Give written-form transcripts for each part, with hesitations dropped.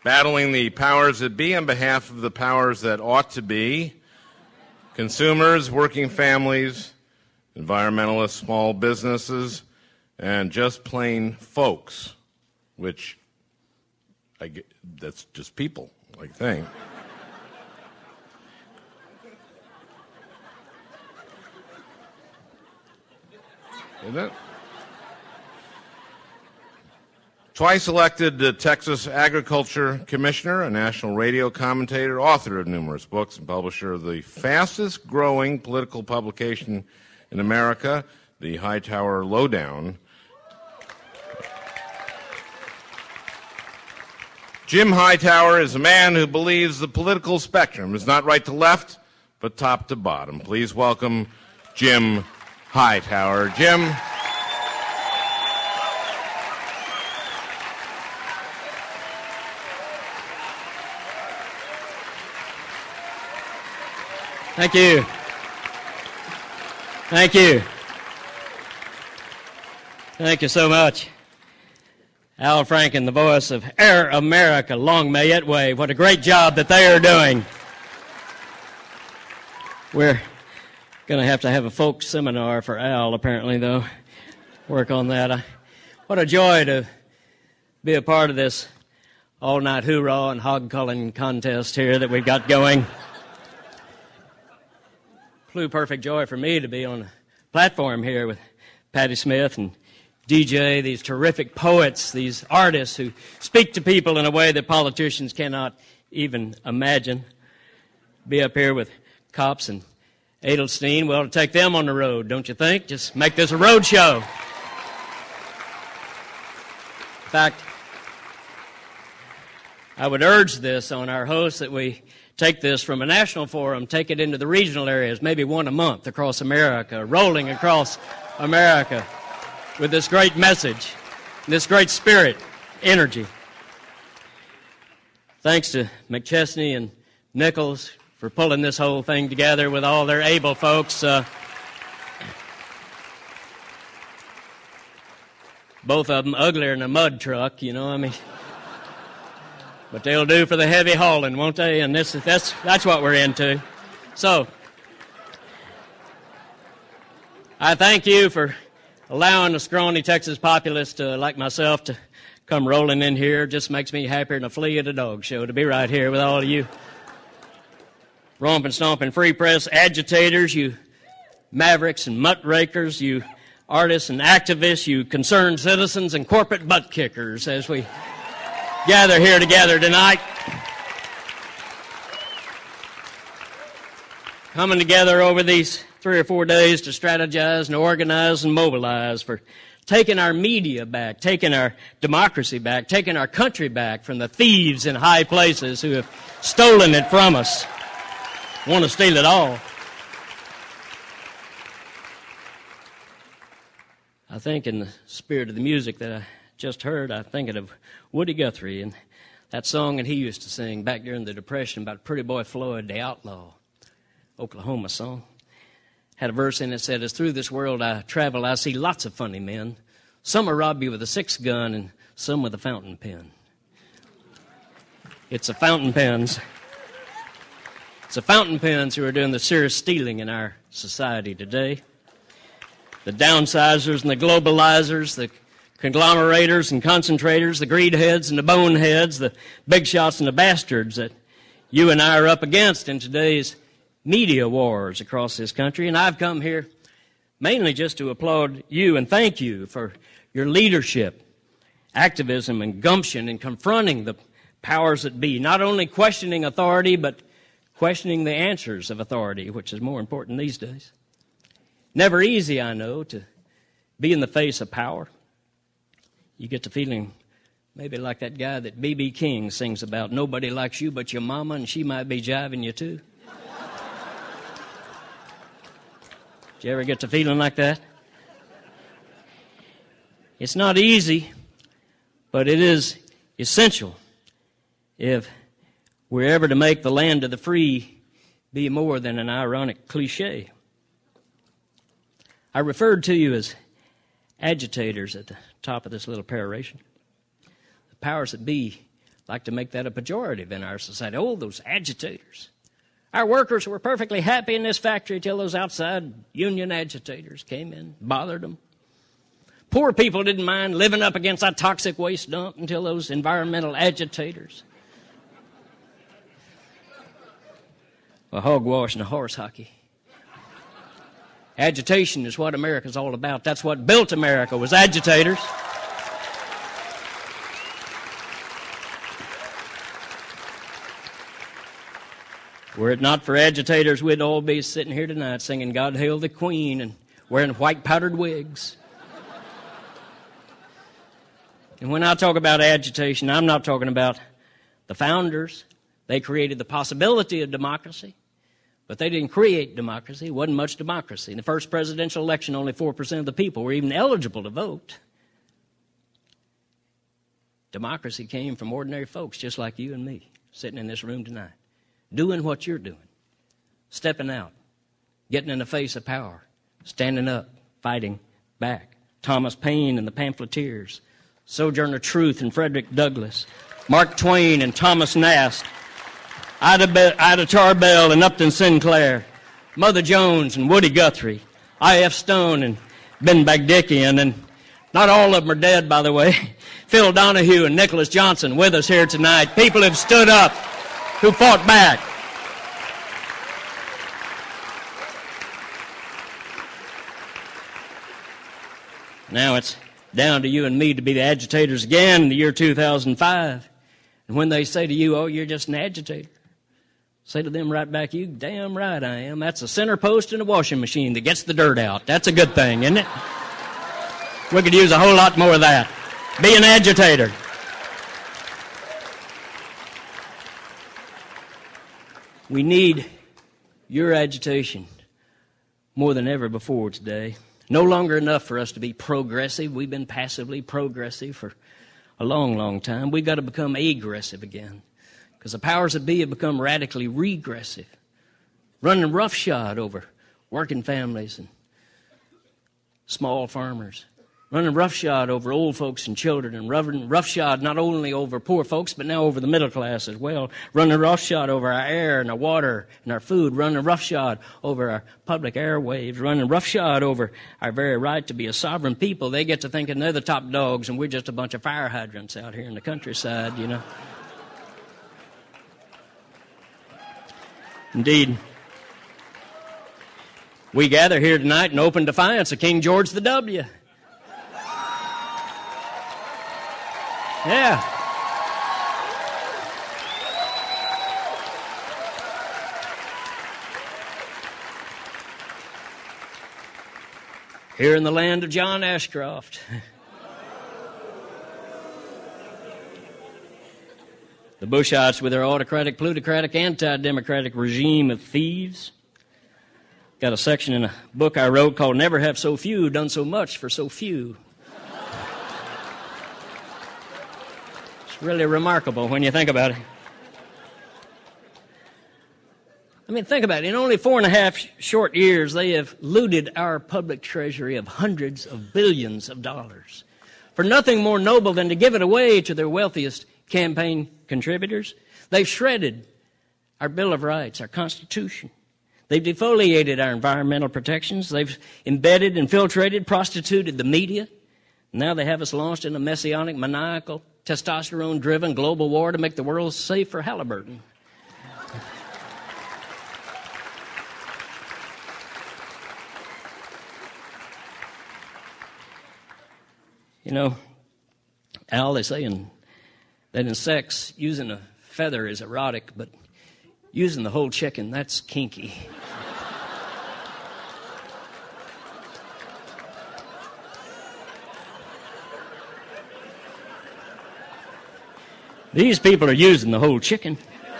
Battling the powers that be on behalf of the powers that ought to be, consumers, working families, environmentalists, small businesses, and just plain folks, which that's just people, I think. Isn't it? Twice elected Texas Agriculture Commissioner, a national radio commentator, author of numerous books, and publisher of the fastest growing political publication in America, the Hightower Lowdown. Jim Hightower is a man who believes the political spectrum is not right to left, but top to bottom. Please welcome Jim Hightower. Jim. Thank you. Thank you. Thank you so much. Al Franken, the voice of Air America, long may it wave. What a great job that they are doing. We're going to have a folk seminar for Al, apparently, though. Work on that. What a joy to be a part of this all-night hoorah and hog-culling contest here that we've got going. Perfect joy for me to be on a platform here with Patti Smith and DJ, these terrific poets, these artists who speak to people in a way that politicians cannot even imagine. Be up here with Copps and Edelstein. We ought to take them on the road, don't you think? Just make this a road show. In fact, I would urge this on our hosts that we take this from a national forum, take it into the regional areas, maybe one a month across America, rolling across America with this great message, this great spirit, energy. Thanks to McChesney and Nichols for pulling this whole thing together with all their able folks. Both of them uglier than a mud truck, But they'll do for the heavy hauling, won't they? And that's what we're into. So, I thank you for allowing a scrawny Texas populace like myself to come rolling in here. Just makes me happier than a flea at a dog show to be right here with all of you romping, stomping, free press agitators, you mavericks and muckrakers, you artists and activists, you concerned citizens and corporate butt kickers as we gather here together tonight. Coming together over these 3 or 4 days to strategize and organize and mobilize for taking our media back, taking our democracy back, taking our country back from the thieves in high places who have stolen it from us, want to steal it all. I think in the spirit of the music that I just heard, I think of Woody Guthrie and that song that he used to sing back during the Depression about Pretty Boy Floyd, the outlaw, Oklahoma song. Had a verse in it that said, as through this world I travel, I see lots of funny men. Some will rob you with a 6-gun and some with a fountain pen. It's the fountain pens. It's the fountain pens who are doing the serious stealing in our society today. The downsizers and the globalizers, the conglomerators and concentrators, the greed heads and the boneheads, the big shots and the bastards that you and I are up against in today's media wars across this country. And I've come here mainly just to applaud you and thank you for your leadership, activism, and gumption in confronting the powers that be, not only questioning authority, but questioning the answers of authority, which is more important these days. Never easy, I know, to be in the face of power. You get the feeling maybe like that guy that B.B. King sings about, nobody likes you but your mama, and she might be jiving you too. Did you ever get the feeling like that? It's not easy, but it is essential if we're ever to make the land of the free be more than an ironic cliche. I referred to you as agitators at the top of this little peroration. The powers that be like to make that a pejorative in our society. Oh, those agitators. Our workers were perfectly happy in this factory till those outside union agitators came in, bothered them. Poor people didn't mind living up against that toxic waste dump until those environmental agitators. Well, hogwash and horse hockey. Agitation is what America's all about. That's what built America, was agitators. Were it not for agitators, we'd all be sitting here tonight singing God Hail the Queen and wearing white powdered wigs. And when I talk about agitation, I'm not talking about the founders. They created the possibility of democracy, but they didn't create democracy. It wasn't much democracy. In the first presidential election, only 4% of the people were even eligible to vote. Democracy came from ordinary folks just like you and me, sitting in this room tonight, doing what you're doing, stepping out, getting in the face of power, standing up, fighting back. Thomas Paine and the Pamphleteers, Sojourner Truth and Frederick Douglass, Mark Twain and Thomas Nast, Ida Tarbell and Upton Sinclair, Mother Jones and Woody Guthrie, I.F. Stone and Ben Bagdickian, and not all of them are dead, by the way. Phil Donahue and Nicholas Johnson with us here tonight. People have stood up, who fought back. Now it's down to you and me to be the agitators again in the year 2005. And when they say to you, oh, you're just an agitator, say to them right back, you damn right I am. That's a center post in a washing machine that gets the dirt out. That's a good thing, isn't it? We could use a whole lot more of that. Be an agitator. We need your agitation more than ever before today. No longer enough for us to be progressive. We've been passively progressive for a long, long time. We've got to become aggressive again, because the powers that be have become radically regressive, running roughshod over working families and small farmers, running roughshod over old folks and children, and running roughshod not only over poor folks, but now over the middle class as well, running roughshod over our air and our water and our food, running roughshod over our public airwaves, running roughshod over our very right to be a sovereign people. They get to thinking they're the top dogs, and we're just a bunch of fire hydrants out here in the countryside, you know. Indeed, we gather here tonight in open defiance of King George the W. Yeah. Here in the land of John Ashcroft. The Bushites with their autocratic, plutocratic, anti-democratic regime of thieves. Got a section in a book I wrote called Never Have So Few Done So Much for So Few. Really remarkable when you think about it. I mean, think about it. In only 4.5 short years, they have looted our public treasury of hundreds of billions of dollars for nothing more noble than to give it away to their wealthiest campaign contributors. They've shredded our Bill of Rights, our Constitution. They've defoliated our environmental protections. They've embedded, infiltrated, prostituted the media. Now they have us launched in a messianic, maniacal, testosterone-driven global war to make the world safe for Halliburton. You know, Al, they say that in sex, using a feather is erotic, but using the whole chicken, that's kinky. These people are using the whole chicken.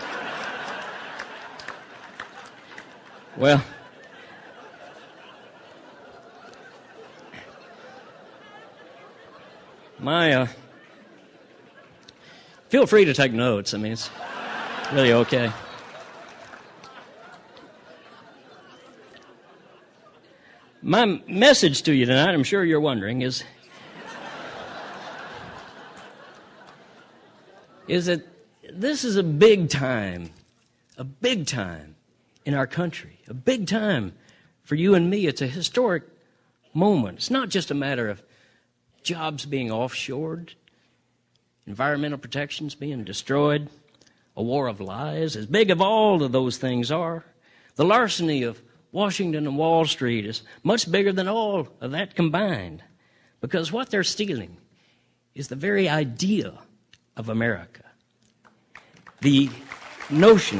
Well, feel free to take notes. I mean, it's really okay. My message to you tonight, I'm sure you're wondering, is that this is a big time in our country, a big time for you and me. It's a historic moment. It's not just a matter of jobs being offshored, environmental protections being destroyed, a war of lies, as big of all of those things are. The larceny of Washington and Wall Street is much bigger than all of that combined, because what they're stealing is the very idea of America. The notion.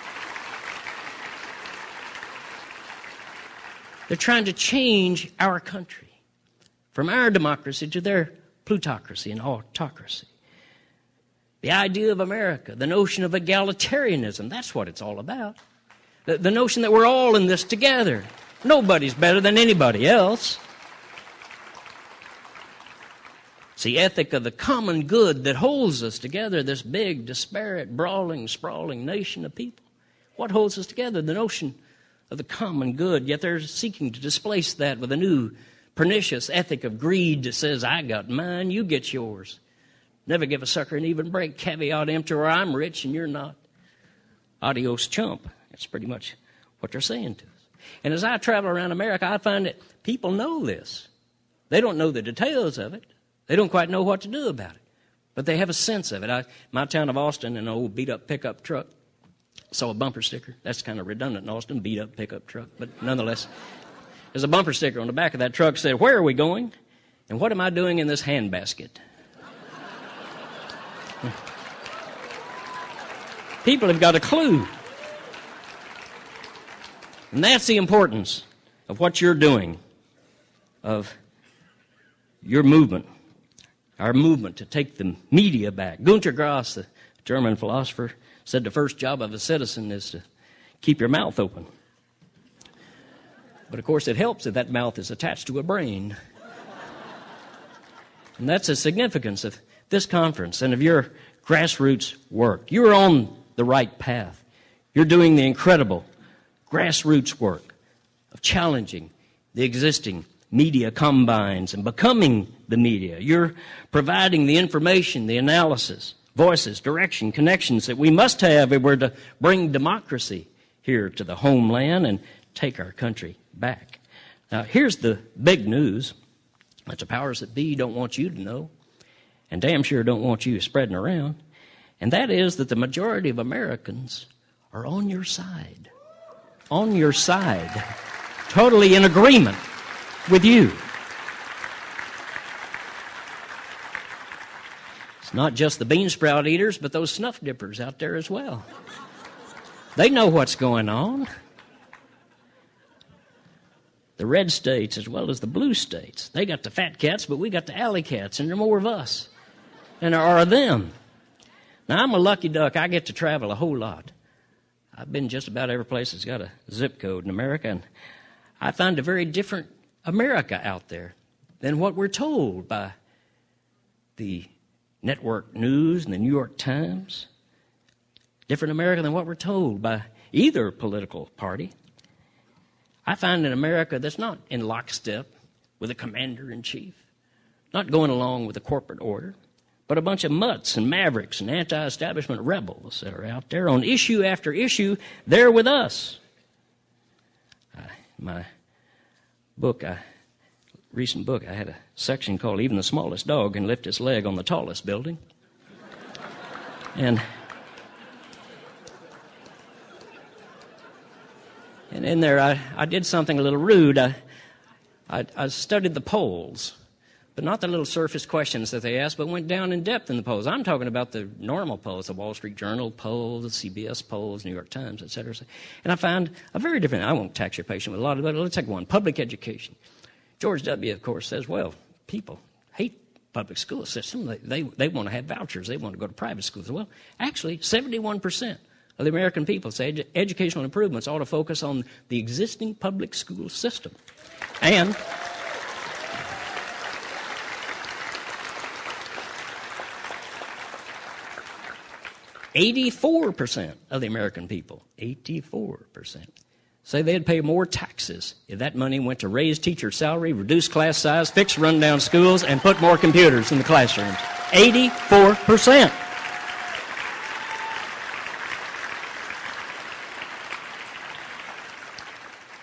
They're trying to change our country from our democracy to their plutocracy and autocracy. The idea of America, the notion of egalitarianism, that's what it's all about. The notion that we're all in this together. Nobody's better than anybody else. It's the ethic of the common good that holds us together, this big, disparate, brawling, sprawling nation of people. What holds us together? The notion of the common good, yet they're seeking to displace that with a new pernicious ethic of greed that says, I got mine, you get yours. Never give a sucker an even break, caveat emptor, or I'm rich and you're not. Adios, chump. That's pretty much what they're saying to us. And as I travel around America, I find that people know this. They don't know the details of it. They don't quite know what to do about it. But they have a sense of it. My town of Austin, an old beat-up pickup truck, saw a bumper sticker. That's kind of redundant in Austin, beat-up pickup truck. But nonetheless, there's a bumper sticker on the back of that truck that said, where are we going? And what am I doing in this handbasket? People have got a clue. And that's the importance of what you're doing, of your movement, our movement to take the media back. Günter Grass, the German philosopher, said the first job of a citizen is to keep your mouth open. But of course it helps if that mouth is attached to a brain. And that's the significance of this conference and of your grassroots work. You're on the right path. You're doing the incredible grassroots work of challenging the existing media combines and becoming the media. You're providing the information, the analysis, voices, direction, connections that we must have if we're to bring democracy here to the homeland and take our country back. Now, here's the big news that the powers that be don't want you to know, and damn sure don't want you spreading around, and that is that the majority of Americans are on your side. On your side. Totally in agreement with you. It's not just the bean sprout eaters, but those snuff dippers out there as well. They know what's going on. The red states as well as the blue states. They got the fat cats, but we got the alley cats, and there are more of us than there are of them. Now, I'm a lucky duck. I get to travel a whole lot. I've been just about every place that's got a zip code in America, and I find a very different America out there than what we're told by the network news and the New York Times. Different America than what we're told by either political party. I find an America that's not in lockstep with a commander-in-chief, not going along with the corporate order, but a bunch of mutts and mavericks and anti-establishment rebels that are out there on issue after issue. They're with us. My book, recent book, I had a section called Even the Smallest Dog Can Lift Its Leg on the Tallest Building. And in there, I did something a little rude. I studied the polls, but not the little surface questions that they asked, but went down in depth in the polls. I'm talking about the normal polls, the Wall Street Journal polls, the CBS polls, New York Times, et cetera. And I found a very different, I won't tax your patient with a lot of it, let's take one, public education. George W., of course, says, well, people hate public school system. They want to have vouchers. They want to go to private schools. Well, actually, 71% of the American people say educational improvements ought to focus on the existing public school system. And 84% of the American people, 84%, say they'd pay more taxes if that money went to raise teacher salary, reduce class size, fix rundown schools, and put more computers in the classrooms. 84%.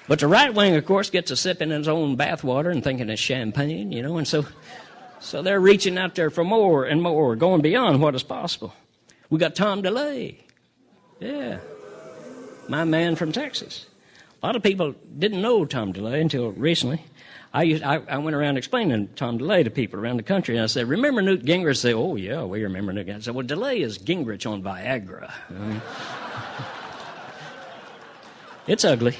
But the right wing, of course, gets a sip in its own bathwater and thinking it's champagne, and so they're reaching out there for more and more, going beyond what is possible. We got Tom DeLay. Yeah. My man from Texas. A lot of people didn't know Tom DeLay until recently. I went around explaining Tom DeLay to people around the country, and I said, remember Newt Gingrich? They say, oh, yeah, we remember Newt Gingrich. I said, well, DeLay is Gingrich on Viagra. It's ugly.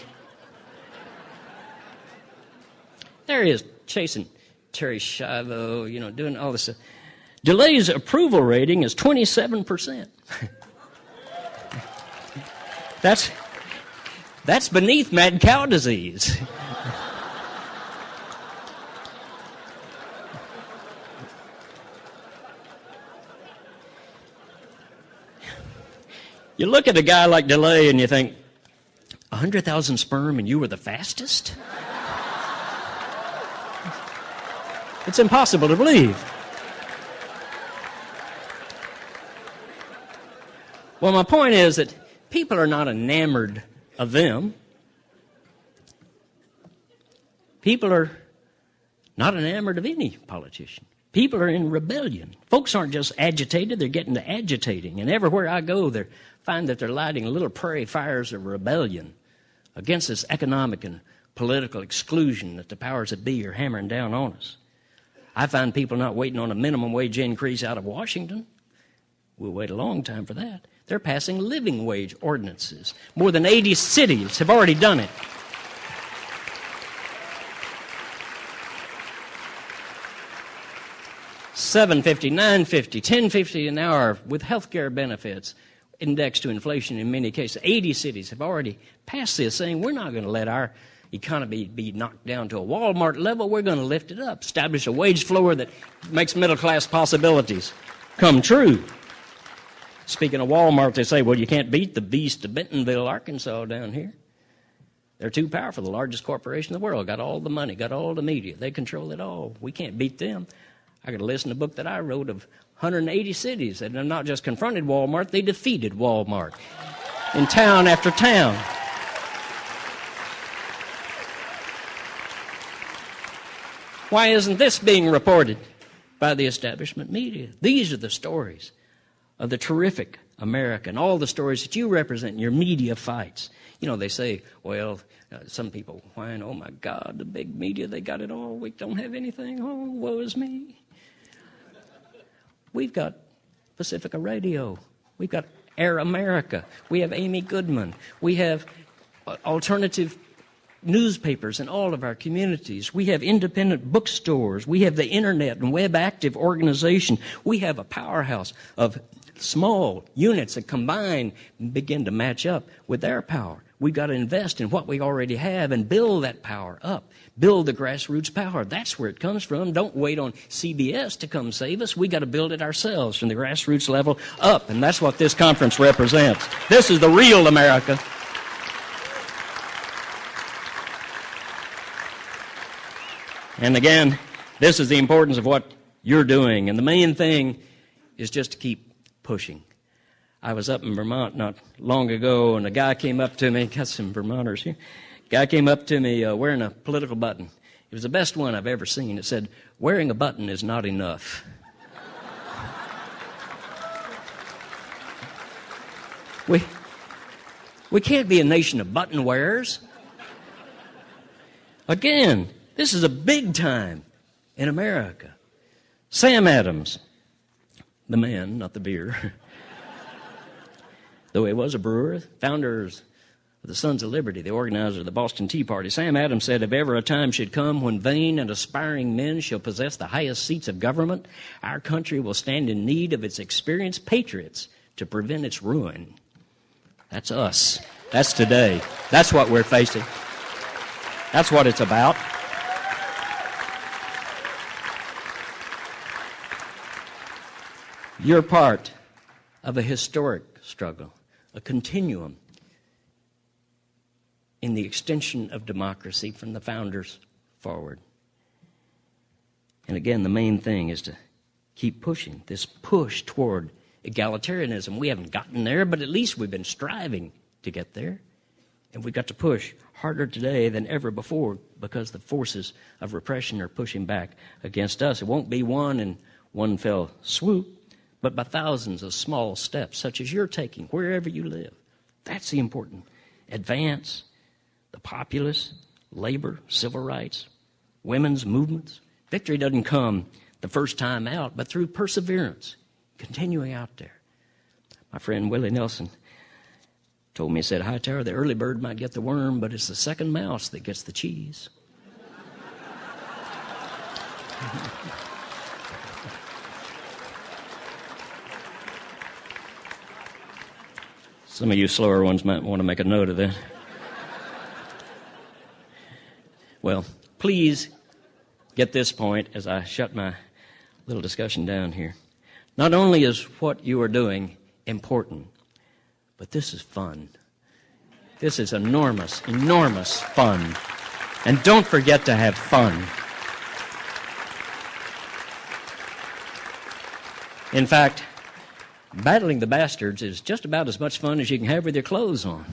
There he is, chasing Terry Schiavo, doing all this stuff. DeLay's approval rating is 27%. That's beneath mad cow disease. You look at a guy like DeLay and you think, 100,000 sperm and you were the fastest? It's impossible to believe. Well, my point is that people are not enamored of them. People are not enamored of any politician. People are in rebellion. Folks aren't just agitated, they're getting to agitating. And everywhere I go, they find that they're lighting little prairie fires of rebellion against this economic and political exclusion that the powers that be are hammering down on us. I find people not waiting on a minimum wage increase out of Washington. We'll wait a long time for that. They're passing living wage ordinances. More than 80 cities have already done it. $7.50, $9.50, $10.50 an hour with health care benefits indexed to inflation in many cases. 80 cities have already passed this, saying we're not going to let our economy be knocked down to a Walmart level. We're going to lift it up, establish a wage floor that makes middle-class possibilities come true. Speaking of Walmart, they say, well, you can't beat the beast of Bentonville, Arkansas down here. They're too powerful, the largest corporation in the world, got all the money, got all the media. They control it all. We can't beat them. I got to listen to a book that I wrote of 180 cities that have not just confronted Walmart, they defeated Walmart in town after town. Why isn't this being reported by the establishment media? These are the stories of the terrific America and all the stories that you represent in your media fights. They say, well, some people whine, oh my God, the big media, they got it all. We don't have anything. Oh, woe is me. We've got Pacifica Radio. We've got Air America. We have Amy Goodman. We have alternative newspapers in all of our communities. We have independent bookstores. We have the internet and web active organization. We have a powerhouse of small units that combine and begin to match up with their power. We've got to invest in what we already have and build that power up. Build the grassroots power. That's where it comes from. Don't wait on CBS to come save us. We got to build it ourselves from the grassroots level up. And that's what this conference represents. This is the real America. And again, this is the importance of what you're doing. And the main thing is just to keep pushing. I was up in Vermont not long ago, and a guy came up to me, got some Vermonters here. Guy came up to me wearing a political button. It was the best one I've ever seen. It said, wearing a button is not enough. We can't be a nation of button wearers. Again, this is a big time in America. Sam Adams, the man, not the beer, though he was a brewer, founder of the Sons of Liberty, the organizer of the Boston Tea Party. Sam Adams said, if ever a time should come when vain and aspiring men shall possess the highest seats of government, our country will stand in need of its experienced patriots to prevent its ruin. That's us. That's today. That's what we're facing. That's what it's about. You're part of a historic struggle, a continuum in the extension of democracy from the founders forward. And again, the main thing is to keep pushing, this push toward egalitarianism. We haven't gotten there, but at least we've been striving to get there. And we've got to push harder today than ever before because the forces of repression are pushing back against us. It won't be one in one fell swoop, but by thousands of small steps, such as you're taking wherever you live. That's the important advance. The populace, labor, civil rights, women's movements. Victory doesn't come the first time out, but through perseverance, continuing out there. My friend Willie Nelson told me, he said, Hightower, the early bird might get the worm, but it's the second mouse that gets the cheese. Some of you slower ones might want to make a note of that. Well, please get this point as I shut my little discussion down here. Not only is what you are doing important, but this is fun. This is enormous, enormous fun. And don't forget to have fun. In fact, battling the bastards is just about as much fun as you can have with your clothes on.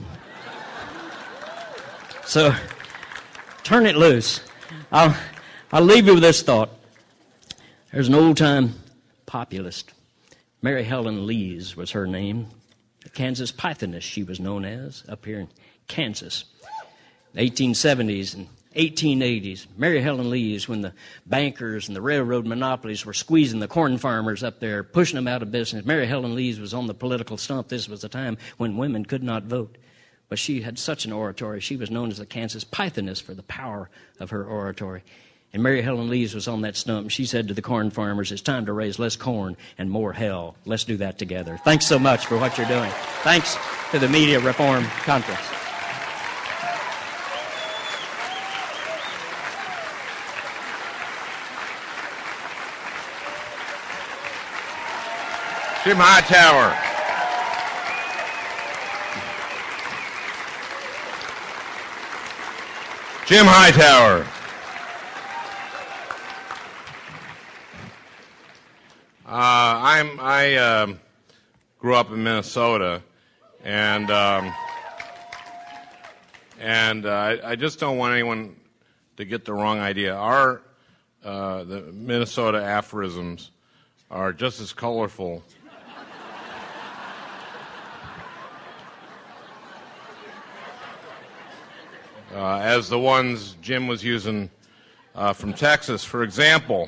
So, turn it loose. I'll leave you with this thought. There's an old-time populist. Mary Helen Lees was her name. The Kansas Pythoness, she was known as, up here in Kansas. 1870s and 1880s. Mary Helen Lees, when the bankers and the railroad monopolies were squeezing the corn farmers up there, pushing them out of business. Mary Helen Lees was on the political stump. This was a time when women could not vote. But she had such an oratory. She was known as the Kansas Pythoness for the power of her oratory. And Mary Helen Lees was on that stump. She said to the corn farmers, it's time to raise less corn and more hell. Let's do that together. Thanks so much for what you're doing. Thanks to the Media Reform Conference. Jim Hightower. Jim Hightower. I grew up in Minnesota, and I just don't want anyone to get the wrong idea. The Minnesota aphorisms are just as colorful as the ones Jim was using from Texas. For example,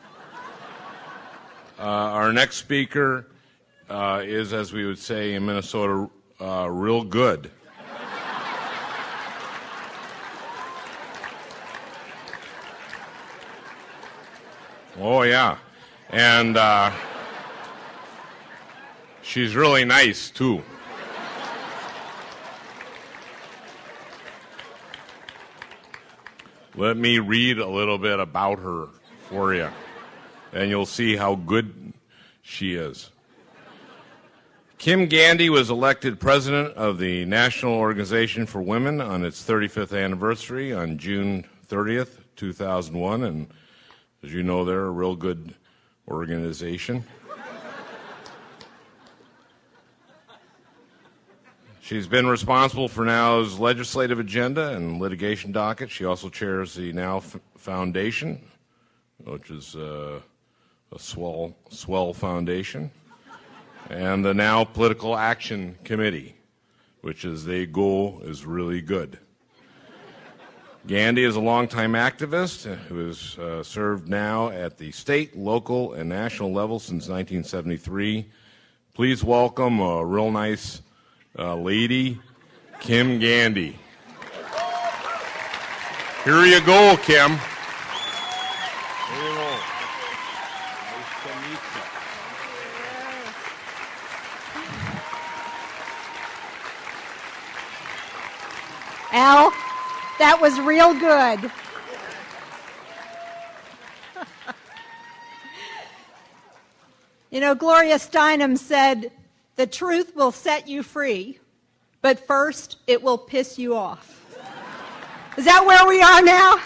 our next speaker is, as we would say in Minnesota, real good. Oh, yeah. And she's really nice, too. Let me read a little bit about her for you, and you'll see how good she is. Kim Gandy was elected president of the National Organization for Women on its 35th anniversary on June 30th, 2001, and as you know, they're a real good organization. She's been responsible for NOW's legislative agenda and litigation docket. She also chairs the NOW Foundation, which is a swell foundation, and the NOW Political Action Committee, which is they go is really good. Gandy is a longtime activist who has served now at the state, local, and national level since 1973. Please welcome a real nice lady, Kim Gandy. Here you go, Kim. Here you go. Nice to meet you. Al, that was real good. You know, Gloria Steinem said, the truth will set you free, but first it will piss you off. Is that where we are now?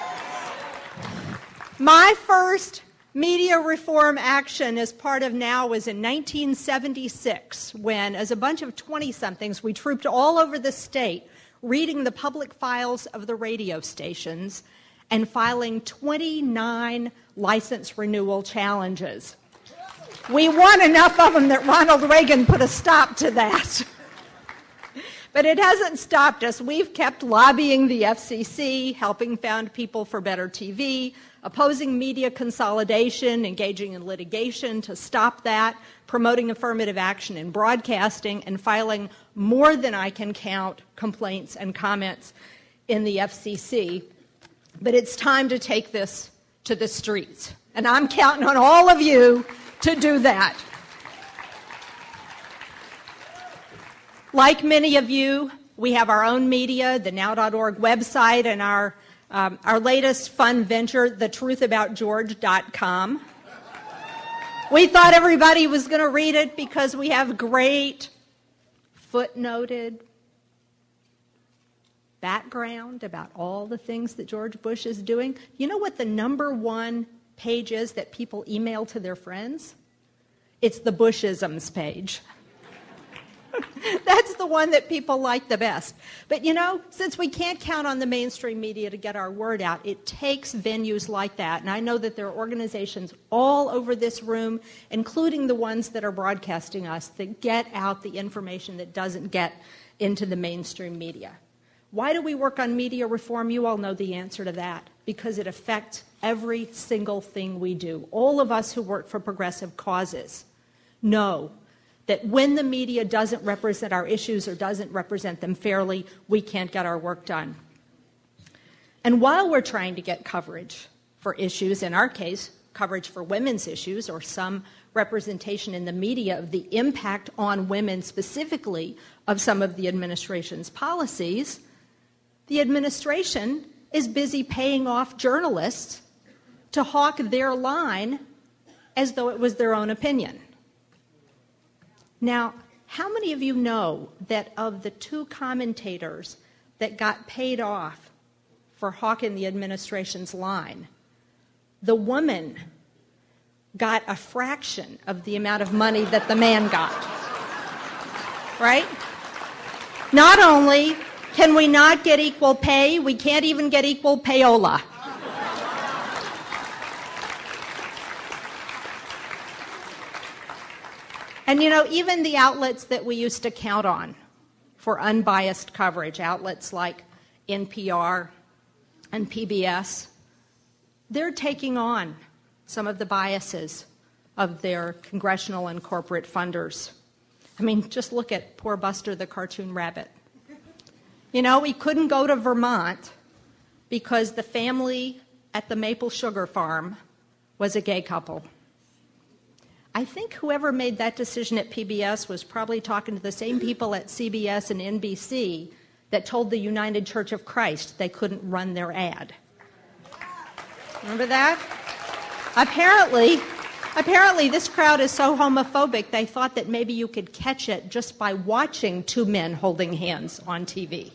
My first media reform action as part of NOW was in 1976 when, as a bunch of 20-somethings, we trooped all over the state reading the public files of the radio stations, and filing 29 license renewal challenges. We won enough of them that Ronald Reagan put a stop to that. But it hasn't stopped us. We've kept lobbying the FCC, helping Found People for Better TV, opposing media consolidation, engaging in litigation to stop that, promoting affirmative action in broadcasting, and filing more than I can count complaints and comments in the FCC. But it's time to take this to the streets. And I'm counting on all of you to do that. Like many of you, we have our own media, the now.org website, and our latest fun venture, thetruthaboutgeorge.com. We thought everybody was going to read it because we have great footnoted background about all the things that George Bush is doing. You know what the #1 page is that people email to their friends? It's the Bushisms page. That's the one that people like the best. But you know, since we can't count on the mainstream media to get our word out, it takes venues like that. And I know that there are organizations all over this room, including the ones that are broadcasting us, that get out the information that doesn't get into the mainstream media. Why do we work on media reform? You all know the answer to that. Because it affects every single thing we do. All of us who work for progressive causes know that when the media doesn't represent our issues or doesn't represent them fairly, we can't get our work done. And while we're trying to get coverage for issues, in our case, coverage for women's issues or some representation in the media of the impact on women specifically of some of the administration's policies, the administration is busy paying off journalists to hawk their line as though it was their own opinion. Now, how many of you know that of the 2 commentators that got paid off for hawking the administration's line, the woman got a fraction of the amount of money that the man got? Right? Not only can we not get equal pay, we can't even get equal payola. And you know, even the outlets that we used to count on for unbiased coverage, outlets like NPR and PBS, they're taking on some of the biases of their congressional and corporate funders. I mean, just look at poor Buster the Cartoon Rabbit. You know, he couldn't go to Vermont because the family at the maple sugar farm was a gay couple. I think whoever made that decision at PBS was probably talking to the same people at CBS and NBC that told the United Church of Christ they couldn't run their ad. Remember that? Apparently this crowd is so homophobic they thought that maybe you could catch it just by watching 2 men holding hands on TV.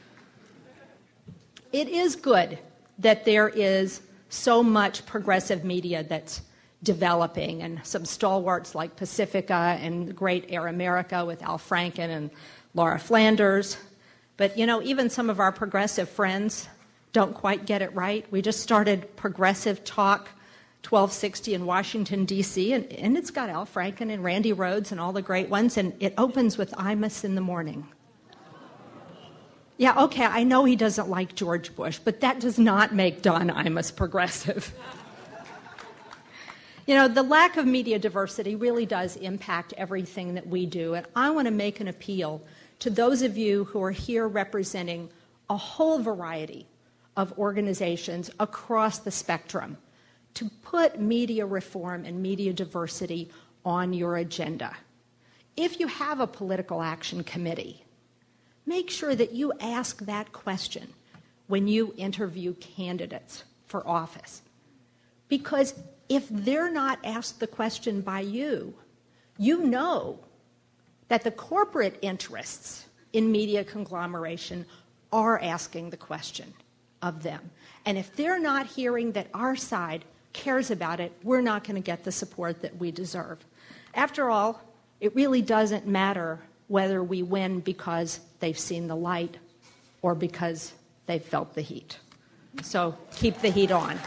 It is good that there is so much progressive media that's developing, and some stalwarts like Pacifica and great Air America with Al Franken and Laura Flanders. But, you know, even some of our progressive friends don't quite get it right. We just started Progressive Talk 1260 in Washington, D.C., and it's got Al Franken and Randy Rhoads and all the great ones, and it opens with Imus in the morning. Yeah, okay, I know he doesn't like George Bush, but that does not make Don Imus progressive. You know, the lack of media diversity really does impact everything that we do, and I want to make an appeal to those of you who are here representing a whole variety of organizations across the spectrum to put media reform and media diversity on your agenda. If you have a political action committee, make sure that you ask that question when you interview candidates for office. Because if they're not asked the question by you, you know that the corporate interests in media conglomeration are asking the question of them. And if they're not hearing that our side cares about it, we're not going to get the support that we deserve. After all, it really doesn't matter whether we win because they've seen the light or because they've felt the heat. So keep the heat on.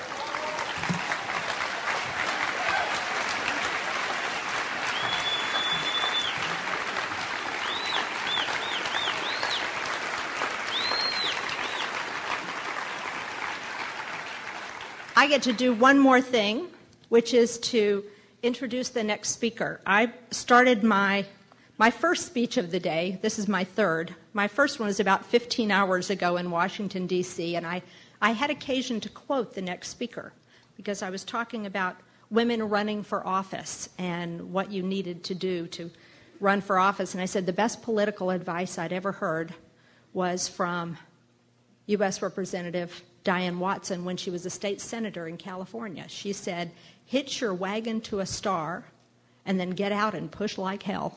I get to do one more thing, which is to introduce the next speaker. I started my first speech of the day. This is my third. My first one was about 15 hours ago in Washington, D.C., and I had occasion to quote the next speaker because I was talking about women running for office and what you needed to do to run for office. And I said the best political advice I'd ever heard was from U.S. Representative Diane Watson when she was a state senator in California. She said, "Hitch your wagon to a star and then get out and push like hell."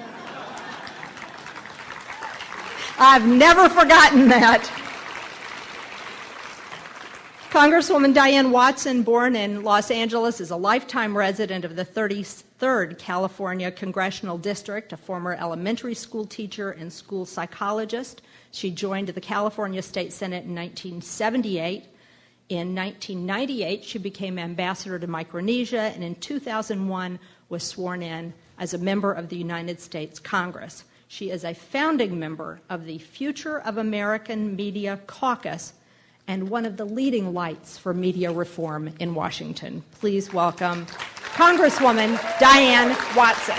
I've never forgotten that. Congresswoman Diane Watson, born in Los Angeles, is a lifetime resident of the 33rd California Congressional District, a former elementary school teacher and school psychologist. She joined the California State Senate in 1978. In 1998, she became ambassador to Micronesia, and in 2001 was sworn in as a member of the United States Congress. She is a founding member of the Future of American Media Caucus and one of the leading lights for media reform in Washington. Please welcome Congresswoman Diane Watson.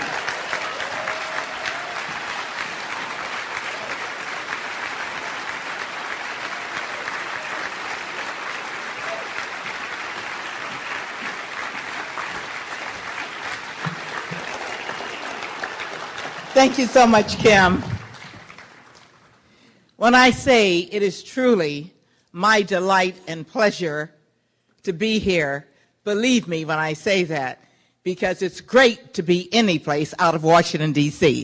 Thank you so much, Kim. When I say it is truly my delight and pleasure to be here, believe me when I say that, because it's great to be any place out of Washington, D.C.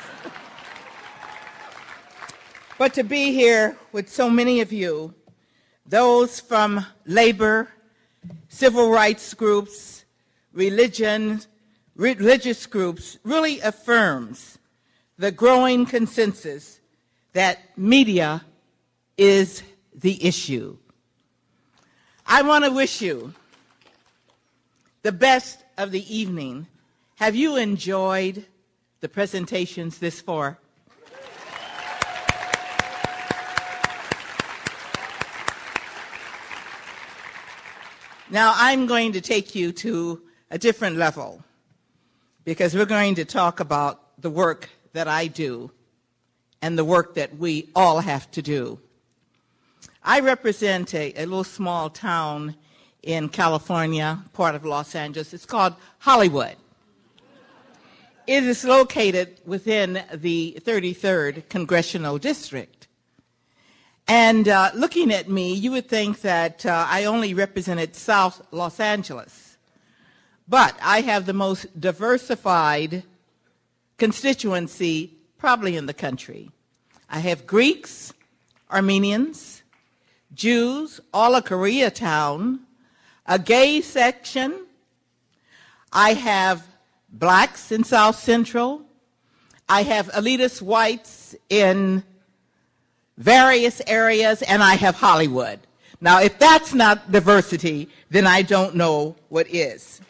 But to be here with so many of you, those from labor, civil rights groups, religious groups, really affirms the growing consensus that media is the issue. I want to wish you the best of the evening. Have you enjoyed the presentations this far? Now I'm going to take you to a different level, because we're going to talk about the work that I do and the work that we all have to do. I represent a little small town in California, part of Los Angeles. It's called Hollywood. It is located within the 33rd Congressional District. And looking at me, you would think that I only represented South Los Angeles. But I have the most diversified constituency probably in the country. I have Greeks, Armenians, Jews, all of Koreatown, a gay section. I have blacks in South Central. I have elitist whites in various areas, and I have Hollywood. Now, if that's not diversity, then I don't know what is.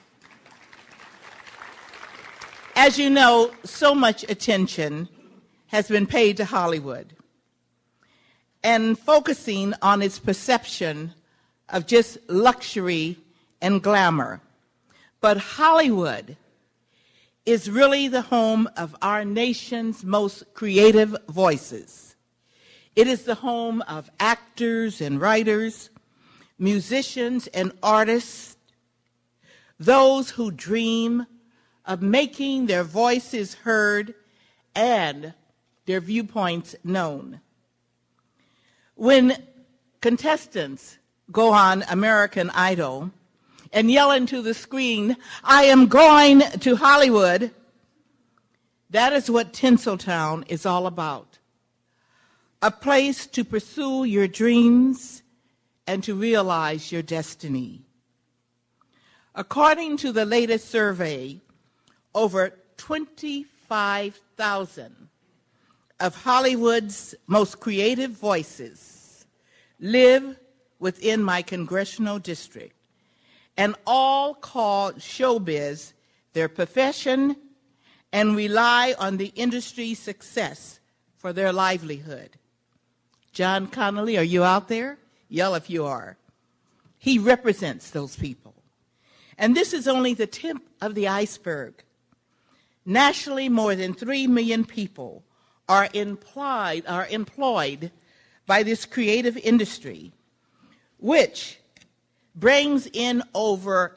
As you know, so much attention has been paid to Hollywood and focusing on its perception of just luxury and glamour. But Hollywood is really the home of our nation's most creative voices. It is the home of actors and writers, musicians and artists, those who dream of making their voices heard and their viewpoints known. When contestants go on American Idol and yell into the screen, "I am going to Hollywood," that is what Tinseltown is all about. A place to pursue your dreams and to realize your destiny. According to the latest survey, over 25,000 of Hollywood's most creative voices live within my congressional district, and all call showbiz their profession and rely on the industry's success for their livelihood. John Connolly, are you out there? Yell if you are. He represents those people. And this is only the tip of the iceberg. Nationally, more than 3 million people are employed by this creative industry, which brings in over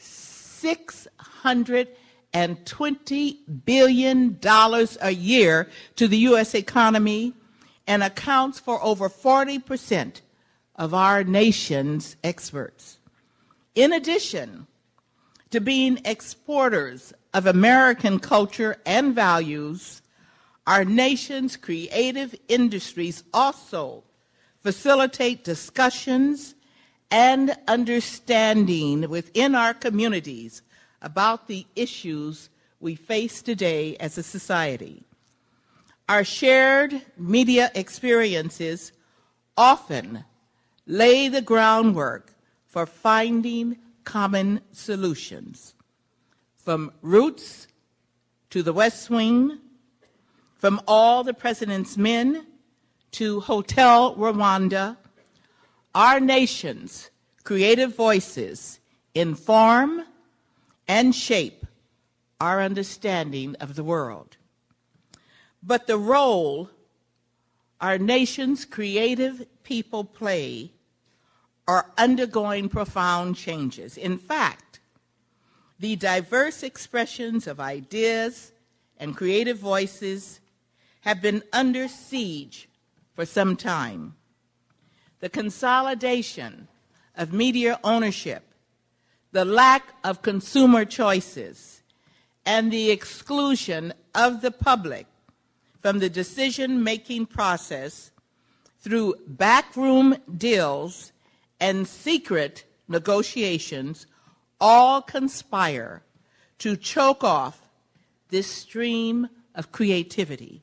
$620 billion a year to the U.S. economy and accounts for over 40% of our nation's exports. In addition to being exporters of American culture and values, our nation's creative industries also facilitate discussions and understanding within our communities about the issues we face today as a society. Our shared media experiences often lay the groundwork for finding common solutions. From Roots to The West Wing, from All the President's Men to Hotel Rwanda, our nation's creative voices inform and shape our understanding of the world. But the role our nation's creative people play are undergoing profound changes. In fact, the diverse expressions of ideas and creative voices have been under siege for some time. The consolidation of media ownership, the lack of consumer choices, and the exclusion of the public from the decision-making process through backroom deals and secret negotiations all conspire to choke off this stream of creativity.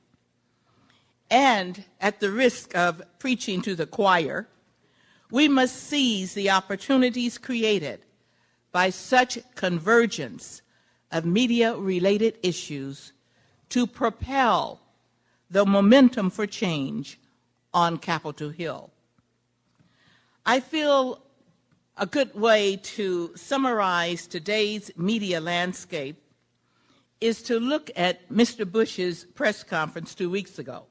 And at the risk of preaching to the choir, we must seize the opportunities created by such convergence of media-related issues to propel the momentum for change on Capitol Hill. I feel a good way to summarize today's media landscape is to look at Mr. Bush's press conference 2 weeks ago.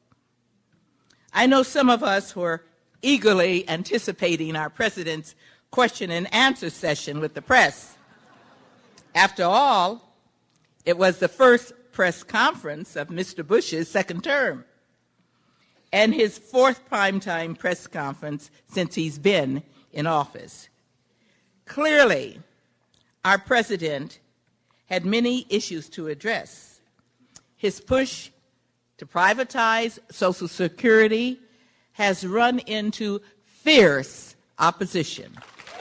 I know some of us were eagerly anticipating our president's question and answer session with the press. After all, it was the first press conference of Mr. Bush's second term and his fourth primetime press conference since he's been in office. Clearly, our president had many issues to address. His push to privatize Social Security has run into fierce opposition.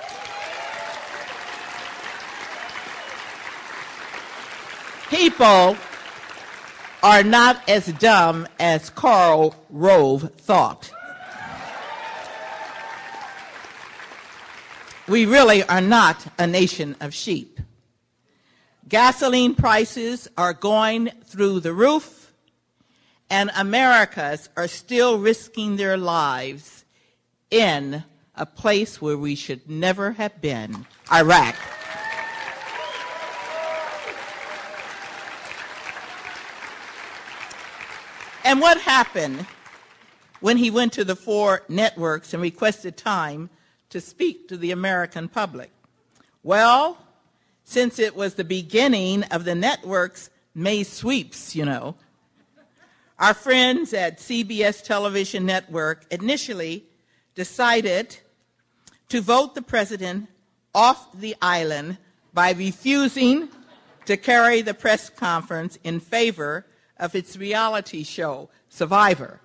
People are not as dumb as Karl Rove thought. We really are not a nation of sheep. Gasoline prices are going through the roof, and Americans are still risking their lives in a place where we should never have been, Iraq. And what happened when he went to the 4 networks and requested time to speak to the American public? Well, since it was the beginning of the network's May sweeps, our friends at CBS Television Network initially decided to vote the president off the island by refusing to carry the press conference in favor of its reality show, Survivor.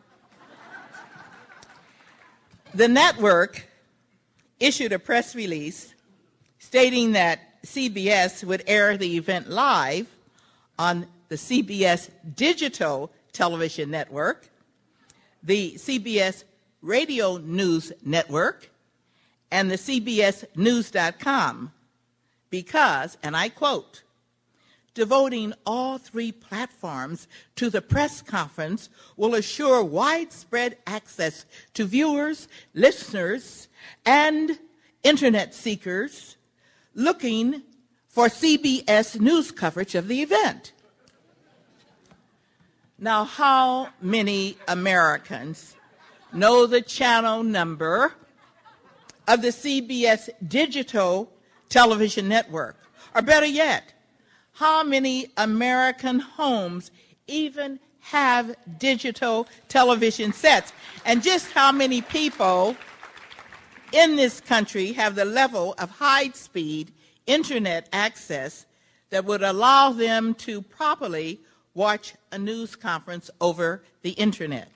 The network issued a press release stating that CBS would air the event live on the CBS Digital Television Network the CBS Radio News Network, and the CBSNews.com because, and I quote, devoting all three platforms to the press conference will assure widespread access to viewers, listeners, and internet seekers looking for CBS News coverage of the event. Now, how many Americans know the channel number of the CBS digital television network? Or better yet, how many American homes even have digital television sets? And just how many people in this country have the level of high-speed internet access that would allow them to properly watch a news conference over the internet?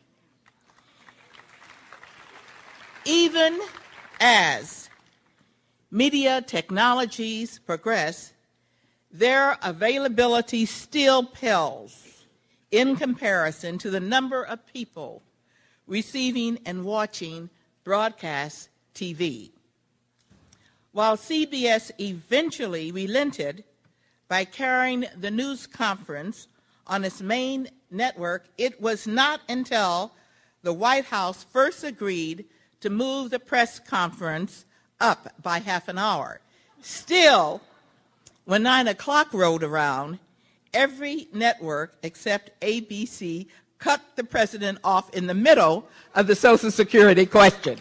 Even as media technologies progress, their availability still pales in comparison to the number of people receiving and watching broadcast TV. While CBS eventually relented by carrying the news conference on its main network, it was not until the White House first agreed to move the press conference up by half an hour. Still, when 9 o'clock rolled around, every network except ABC cut the president off in the middle of the Social Security question.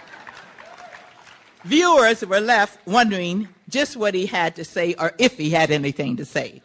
Viewers were left wondering just what he had to say or if he had anything to say.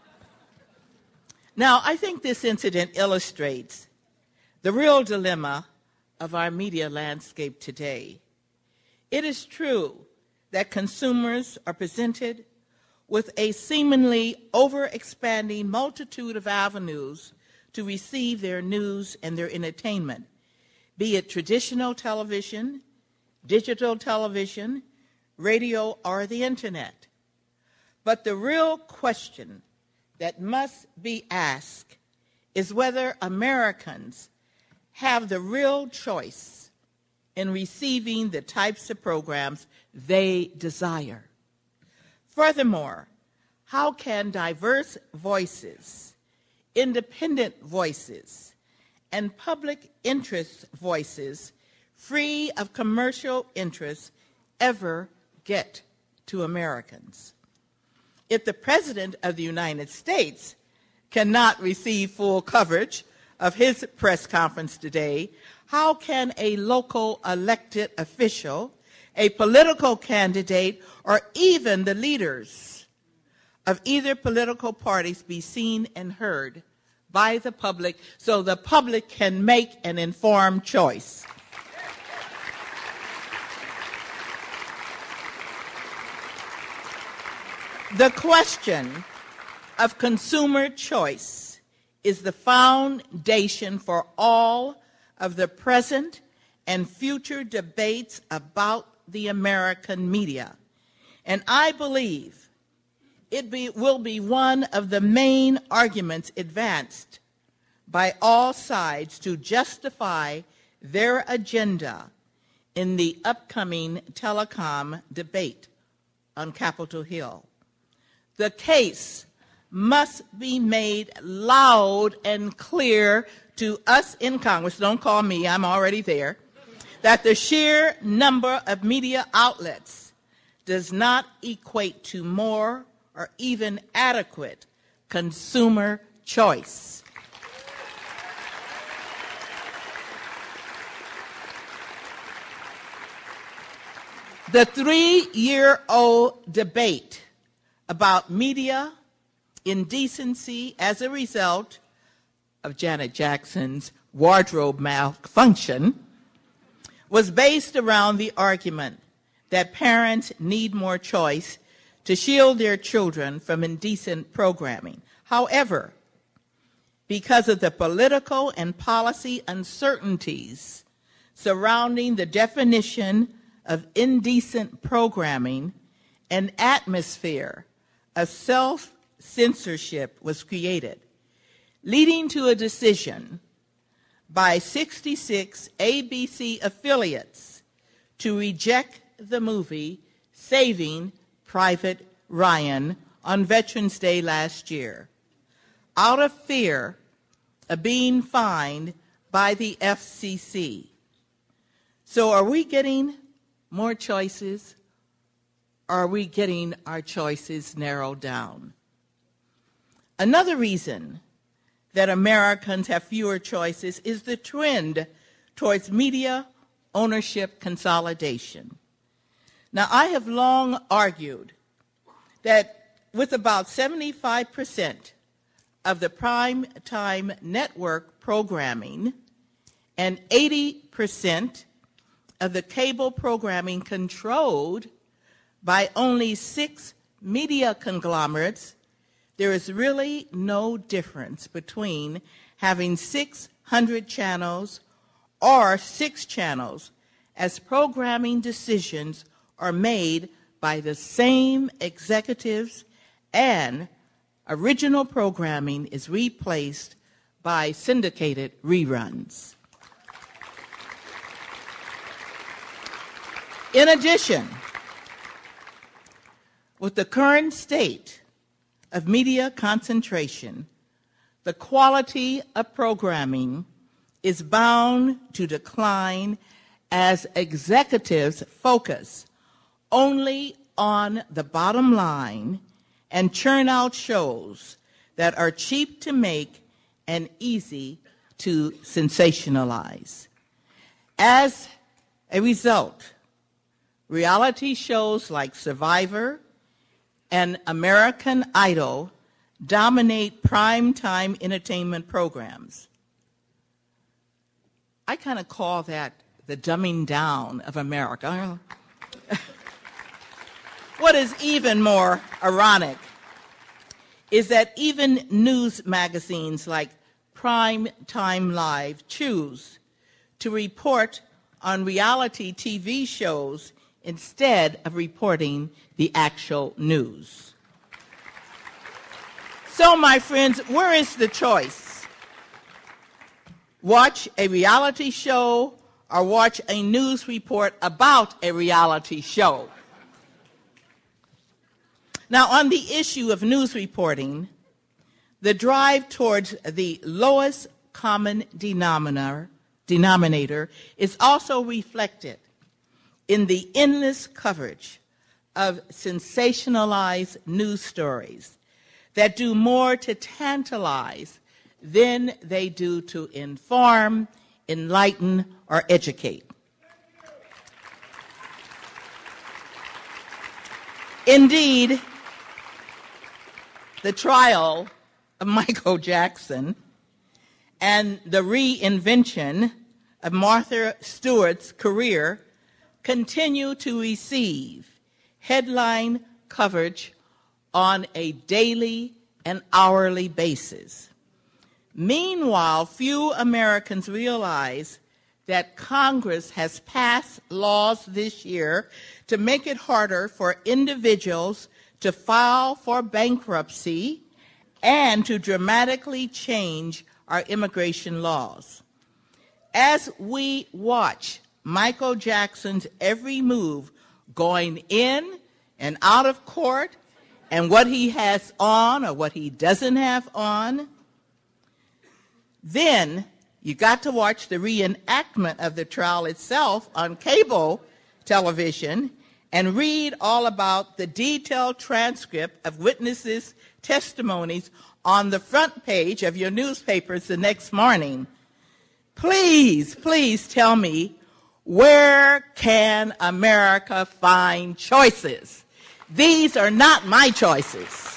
Now, I think this incident illustrates the real dilemma of our media landscape today. It is true that consumers are presented with a seemingly overexpanding multitude of avenues to receive their news and their entertainment, be it traditional television, digital television, radio, or the internet. But the real question that must be asked is whether Americans have the real choice in receiving the types of programs they desire. Furthermore, how can diverse voices, independent voices, and public interest voices free of commercial interests ever get to Americans? If the President of the United States cannot receive full coverage of his press conference today, how can a local elected official, a political candidate, or even the leaders of either political parties be seen and heard by the public so the public can make an informed choice? The question of consumer choice is the foundation for all of the present and future debates about the American media. And I believe it will be one of the main arguments advanced by all sides to justify their agenda in the upcoming telecom debate on Capitol Hill. The case must be made loud and clear to us in Congress, don't call me, I'm already there, that the sheer number of media outlets does not equate to more or even adequate consumer choice. The 3-year-old debate about media indecency as a result of Janet Jackson's wardrobe malfunction was based around the argument that parents need more choice to shield their children from indecent programming. However, because of the political and policy uncertainties surrounding the definition of indecent programming, an atmosphere of self-censorship was created, leading to a decision by 66 ABC affiliates to reject the movie Saving Private Ryan on Veterans Day last year, out of fear of being fined by the FCC. So are we getting more choices? Or are we getting our choices narrowed down? Another reason that Americans have fewer choices is the trend towards media ownership consolidation. Now, I have long argued that with about 75% of the prime time network programming and 80% of the cable programming controlled by only 6 media conglomerates, there is really no difference between having 600 channels or 6 channels, as programming decisions are made by the same executives and original programming is replaced by syndicated reruns. In addition, with the current state of media concentration, the quality of programming is bound to decline as executives focus only on the bottom line and churn out shows that are cheap to make and easy to sensationalize. As a result, reality shows like Survivor and American Idol dominate primetime entertainment programs. I kind of call that the dumbing down of America. What is even more ironic is that even news magazines like Prime Time Live choose to report on reality TV shows instead of reporting the actual news. So, my friends, where is the choice? Watch a reality show or watch a news report about a reality show? Now, on the issue of news reporting, the drive towards the lowest common denominator is also reflected in the endless coverage of sensationalized news stories that do more to tantalize than they do to inform, enlighten, or educate. Indeed, the trial of Michael Jackson and the reinvention of Martha Stewart's career continue to receive headline coverage on a daily and hourly basis. Meanwhile, few Americans realize that Congress has passed laws this year to make it harder for individuals to file for bankruptcy and to dramatically change our immigration laws. As we watch Michael Jackson's every move going in and out of court and what he has on or what he doesn't have on, then you got to watch the reenactment of the trial itself on cable television and read all about the detailed transcript of witnesses' testimonies on the front page of your newspapers the next morning. Please, please tell me, where can America find choices? These are not my choices.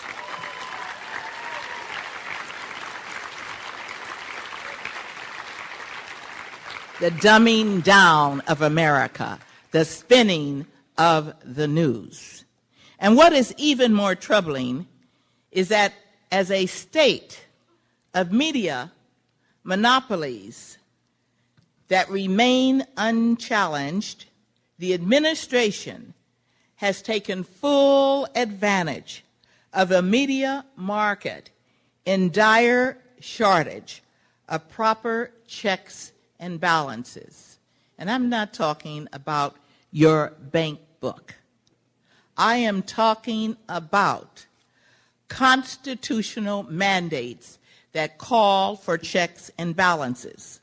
The dumbing down of America, the spinning of the news. And what is even more troubling is that as a state of media monopolies that remain unchallenged, the administration has taken full advantage of a media market in dire shortage of proper checks and balances. And I'm not talking about your bank book. I am talking about constitutional mandates that call for checks and balances.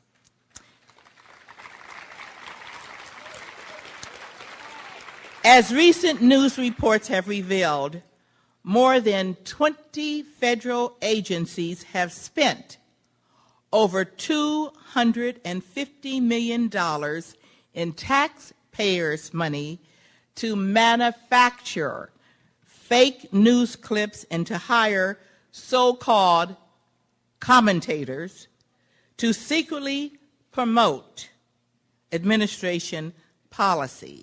As recent news reports have revealed, more than 20 federal agencies have spent over $250 million in taxpayers' money to manufacture fake news clips and to hire so-called commentators to secretly promote administration policy.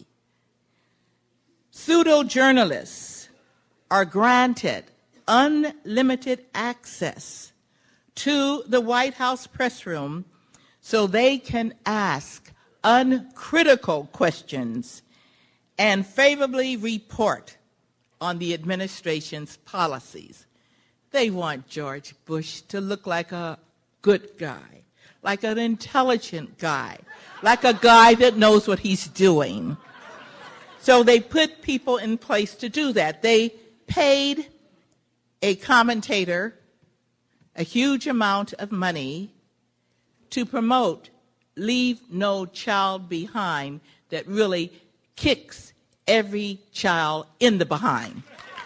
Pseudo-journalists are granted unlimited access to the White House press room so they can ask uncritical questions and favorably report on the administration's policies. They want George Bush to look like a good guy, like an intelligent guy, like a guy that knows what he's doing. So they put people in place to do that. They paid a commentator a huge amount of money to promote Leave No Child Behind that really kicks every child in the behind.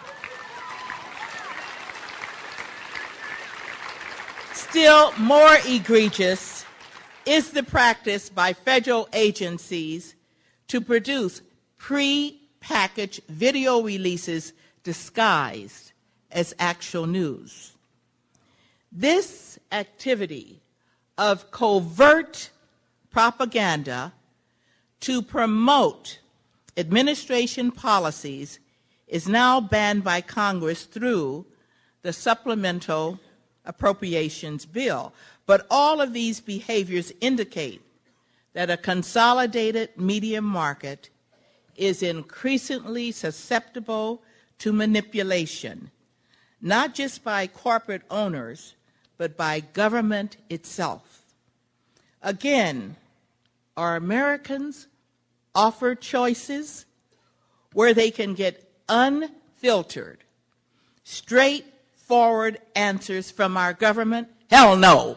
Still more egregious is the practice by federal agencies to produce pre-packaged video releases disguised as actual news. This activity of covert propaganda to promote administration policies is now banned by Congress through the Supplemental Appropriations Bill. But all of these behaviors indicate that a consolidated media market is increasingly susceptible to manipulation, not just by corporate owners, but by government itself. Again, are Americans offered choices where they can get unfiltered, straightforward answers from our government? Hell no.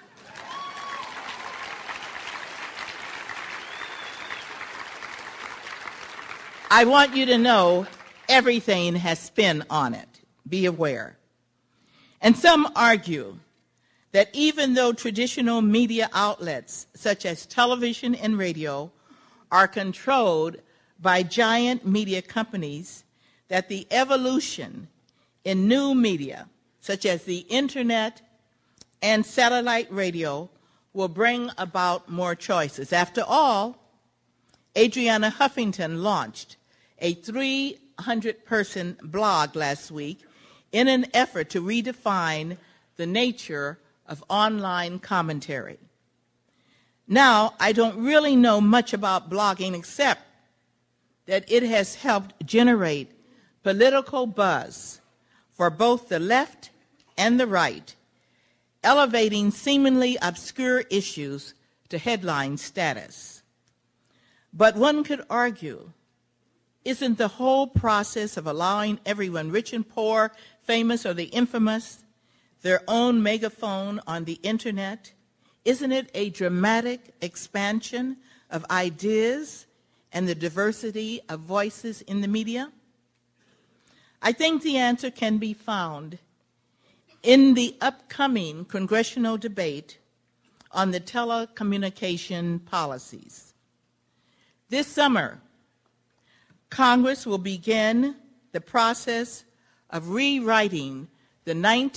I want you to know everything has spin on it. Be aware. And some argue that even though traditional media outlets such as television and radio are controlled by giant media companies, that the evolution in new media, such as the internet and satellite radio, will bring about more choices. After all, Adriana Huffington launched a 300-person blog last week in an effort to redefine the nature of online commentary. Now, I don't really know much about blogging except that it has helped generate political buzz for both the left and the right, elevating seemingly obscure issues to headline status. But one could argue, isn't the whole process of allowing everyone, rich and poor, famous or the infamous, their own megaphone on the internet, isn't it a dramatic expansion of ideas and the diversity of voices in the media? I think the answer can be found in the upcoming congressional debate on the telecommunication policies. This summer, Congress will begin the process of rewriting the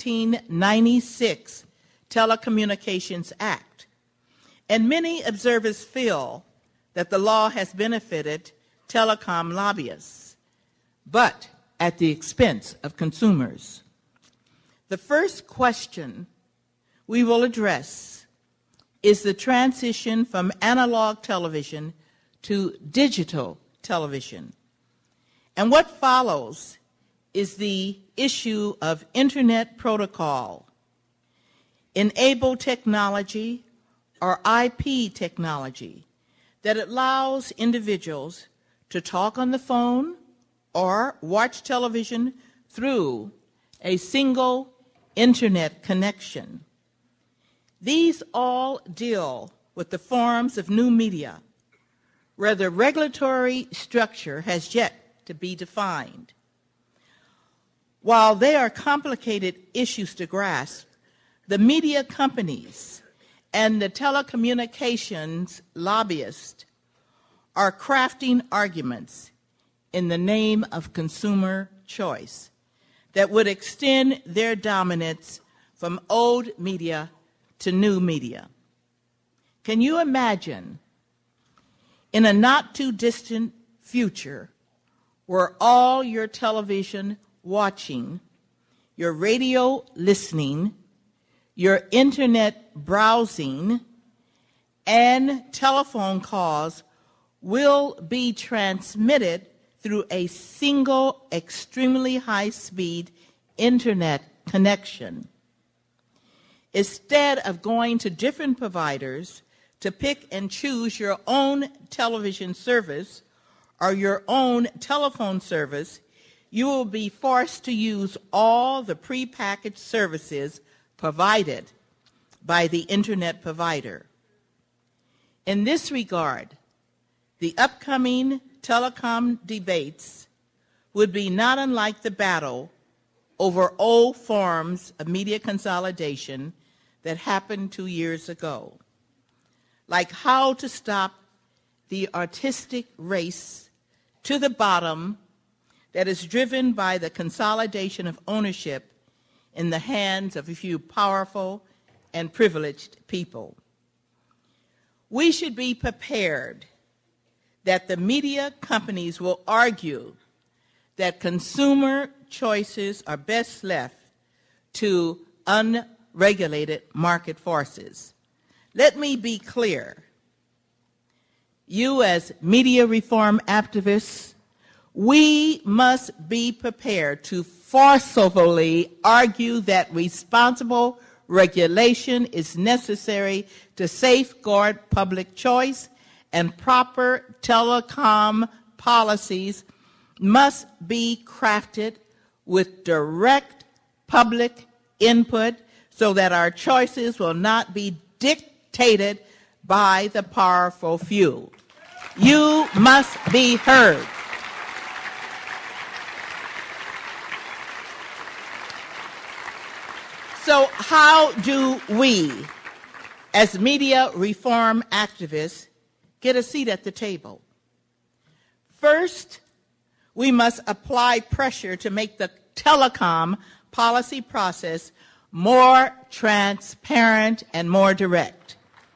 1996 Telecommunications Act, and many observers feel that the law has benefited telecom lobbyists, but at the expense of consumers. The first question we will address is the transition from analog television to digital television. And what follows is the issue of Internet protocol. enable technology or IP technology that allows individuals to talk on the phone or watch television through a single internet connection. These all deal with the forms of new media where the regulatory structure has yet to be defined. While they are complicated issues to grasp, the media companies and the telecommunications lobbyists are crafting arguments in the name of consumer choice that would extend their dominance from old media to new media. Can you imagine, in a not-too-distant future, where all your television watching, your radio listening, your internet browsing, and telephone calls will be transmitted through a single extremely high-speed internet connection? Instead of going to different providers to pick and choose your own television service or your own telephone service, you will be forced to use all the prepackaged services provided by the internet provider. In this regard, the upcoming telecom debates would be not unlike the battle over old forms of media consolidation that happened 2 years ago, like how to stop the artistic race to the bottom that is driven by the consolidation of ownership in the hands of a few powerful and privileged people. We should be prepared that the media companies will argue that consumer choices are best left to unregulated market forces. Let me be clear. You as media reform activists, we must be prepared to forcefully argue that responsible regulation is necessary to safeguard public choice, and proper telecom policies must be crafted with direct public input so that our choices will not be dictated by the powerful few. You must be heard. So how do we, as media reform activists, get a seat at the table? First, we must apply pressure to make the telecom policy process more transparent and more direct.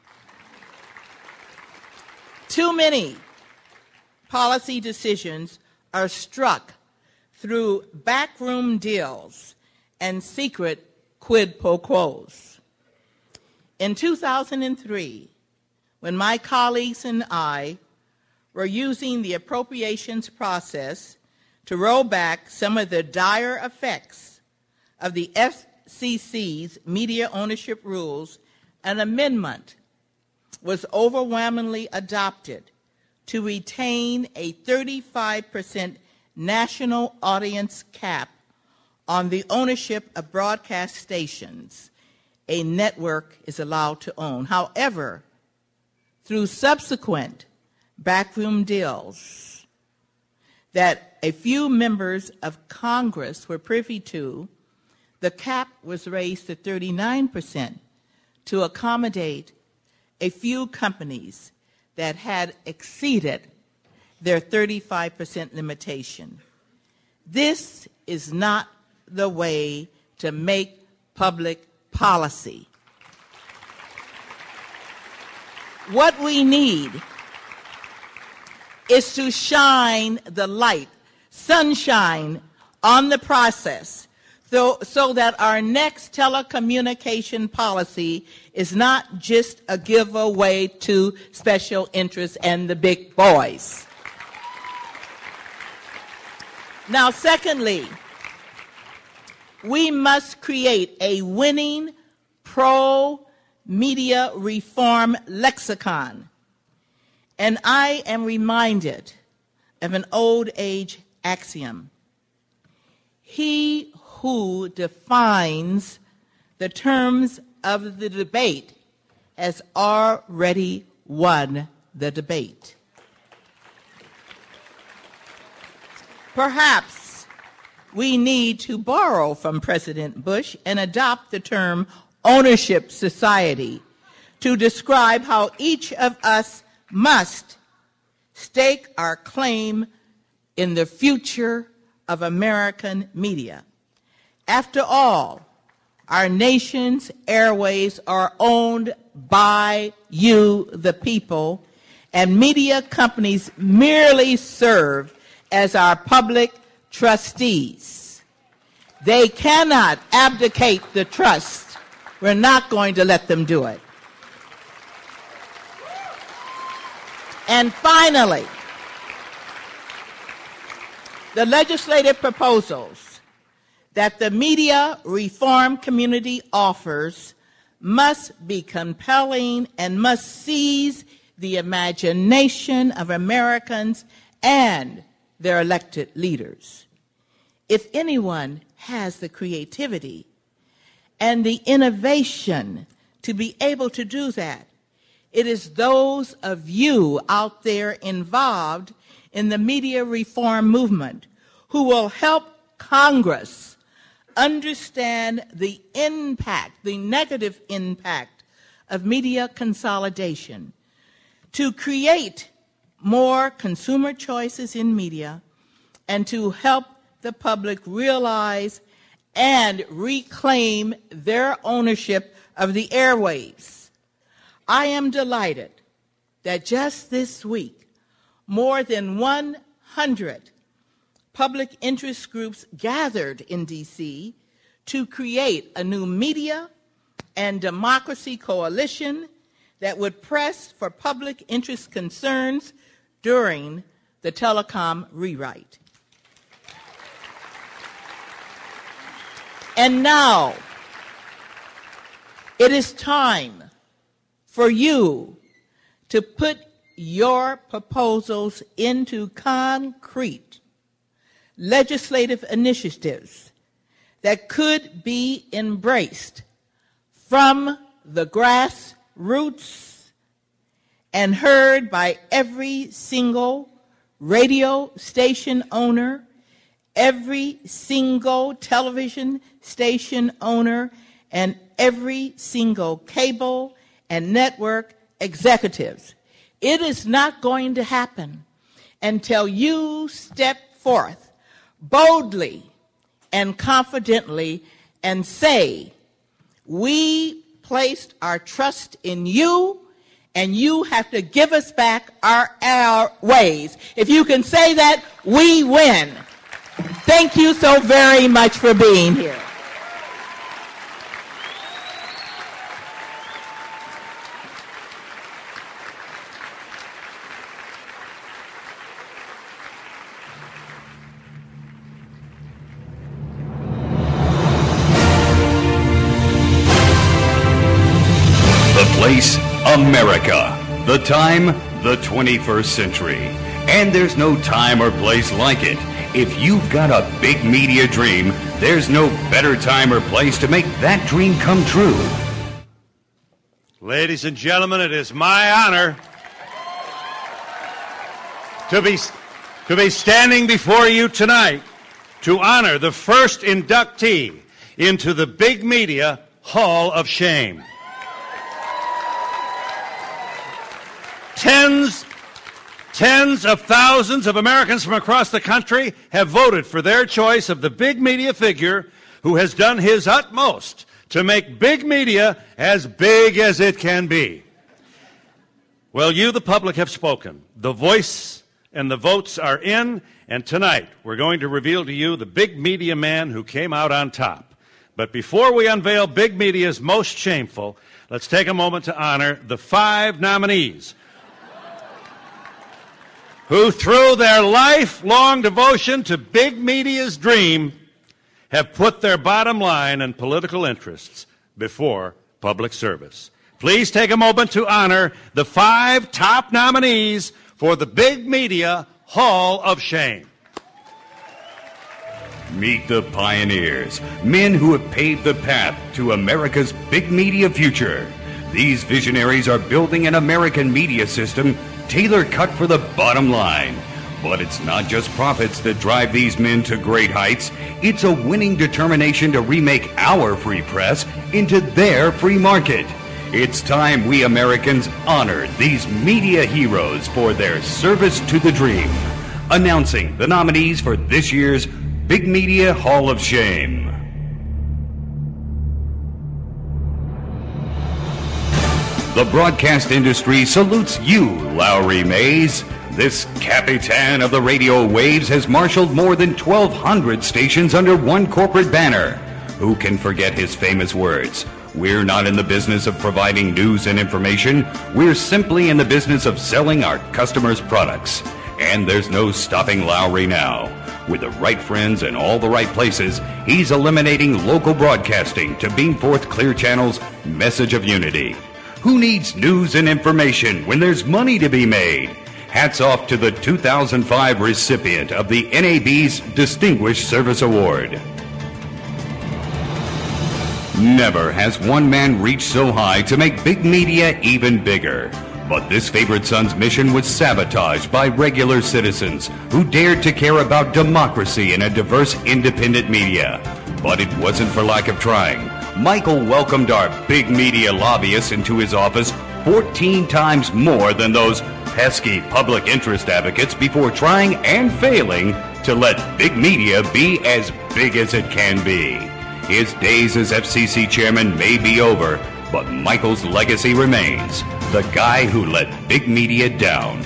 Too many policy decisions are struck through backroom deals and secret quid pro quos. In 2003, when my colleagues and I were using the appropriations process to roll back some of the dire effects of the FCC's media ownership rules, an amendment was overwhelmingly adopted to retain a 35% national audience cap on the ownership of broadcast stations a network is allowed to own. However, through subsequent backroom deals that a few members of Congress were privy to, the cap was raised to 39% to accommodate a few companies that had exceeded their 35% limitation. This is not the way to make public policy. What we need is to shine the light, sunshine on the process so that our next telecommunication policy is not just a giveaway to special interests and the big boys. Now, secondly, we must create a winning pro-media reform lexicon, and I am reminded of an old age axiom. He who defines the terms of the debate has already won the debate. Perhaps we need to borrow from President Bush and adopt the term ownership society to describe how each of us must stake our claim in the future of American media. After all, our nation's airways are owned by you, the people, and media companies merely serve as our public trustees. They cannot abdicate the trust. We're not going to let them do it. And finally, the legislative proposals that the media reform community offers must be compelling and must seize the imagination of Americans and their elected leaders. If anyone has the creativity and the innovation to be able to do that, it is those of you out there involved in the media reform movement who will help Congress understand the impact, the negative impact of media consolidation, to create more consumer choices in media, and to help the public realize and reclaim their ownership of the airwaves. I am delighted that just this week, more than 100 public interest groups gathered in D.C. to create a new media and democracy coalition that would press for public interest concerns during the telecom rewrite. And now, it is time for you to put your proposals into concrete legislative initiatives that could be embraced from the grassroots and heard by every single radio station owner, every single television station owner, and every single cable and network executives. It is not going to happen until you step forth boldly and confidently and say, we placed our trust in you, and you have to give us back our ways. If you can say that, we win. Thank you so very much for being here. Place, America. The time, the 21st century. And there's no time or place like it. If you've got a big media dream, there's no better time or place to make that dream come true. Ladies and gentlemen, it is my honor to be standing before you tonight to honor the first inductee into the Big Media Hall of Shame. Tens of thousands of Americans from across the country have voted for their choice of the big media figure who has done his utmost to make big media as big as it can be. Well, you, the public, have spoken. The voice and the votes are in, and tonight we're going to reveal to you the big media man who came out on top. But before we unveil big media's most shameful, let's take a moment to honor the 5 nominees who, through their lifelong devotion to big media's dream, have put their bottom line and political interests before public service. Please take a moment to honor the 5 top nominees for the Big Media Hall of Shame. Meet the pioneers, men who have paved the path to America's big media future. These visionaries are building an American media system tailor-cut for the bottom line. But it's not just profits that drive these men to great heights. It's a winning determination to remake our free press into their free market. It's time we Americans honored these media heroes for their service to the dream. Announcing the nominees for this year's Big Media Hall of Shame. The broadcast industry salutes you, Lowry Mays. This Capitan of the radio waves has marshaled more than 1,200 stations under one corporate banner. Who can forget his famous words? We're not in the business of providing news and information. We're simply in the business of selling our customers' products. And there's no stopping Lowry now. With the right friends in all the right places, he's eliminating local broadcasting to beam forth Clear Channel's message of unity. Who needs news and information when there's money to be made? Hats off to the 2005 recipient of the NAB's Distinguished Service Award. Never has one man reached so high to make big media even bigger. But this favorite son's mission was sabotaged by regular citizens who dared to care about democracy in a diverse, independent media. But it wasn't for lack of trying. Michael welcomed our big media lobbyists into his office 14 times more than those pesky public interest advocates before trying and failing to let big media be as big as it can be. His days as FCC chairman may be over, but Michael's legacy remains. The guy who let big media down.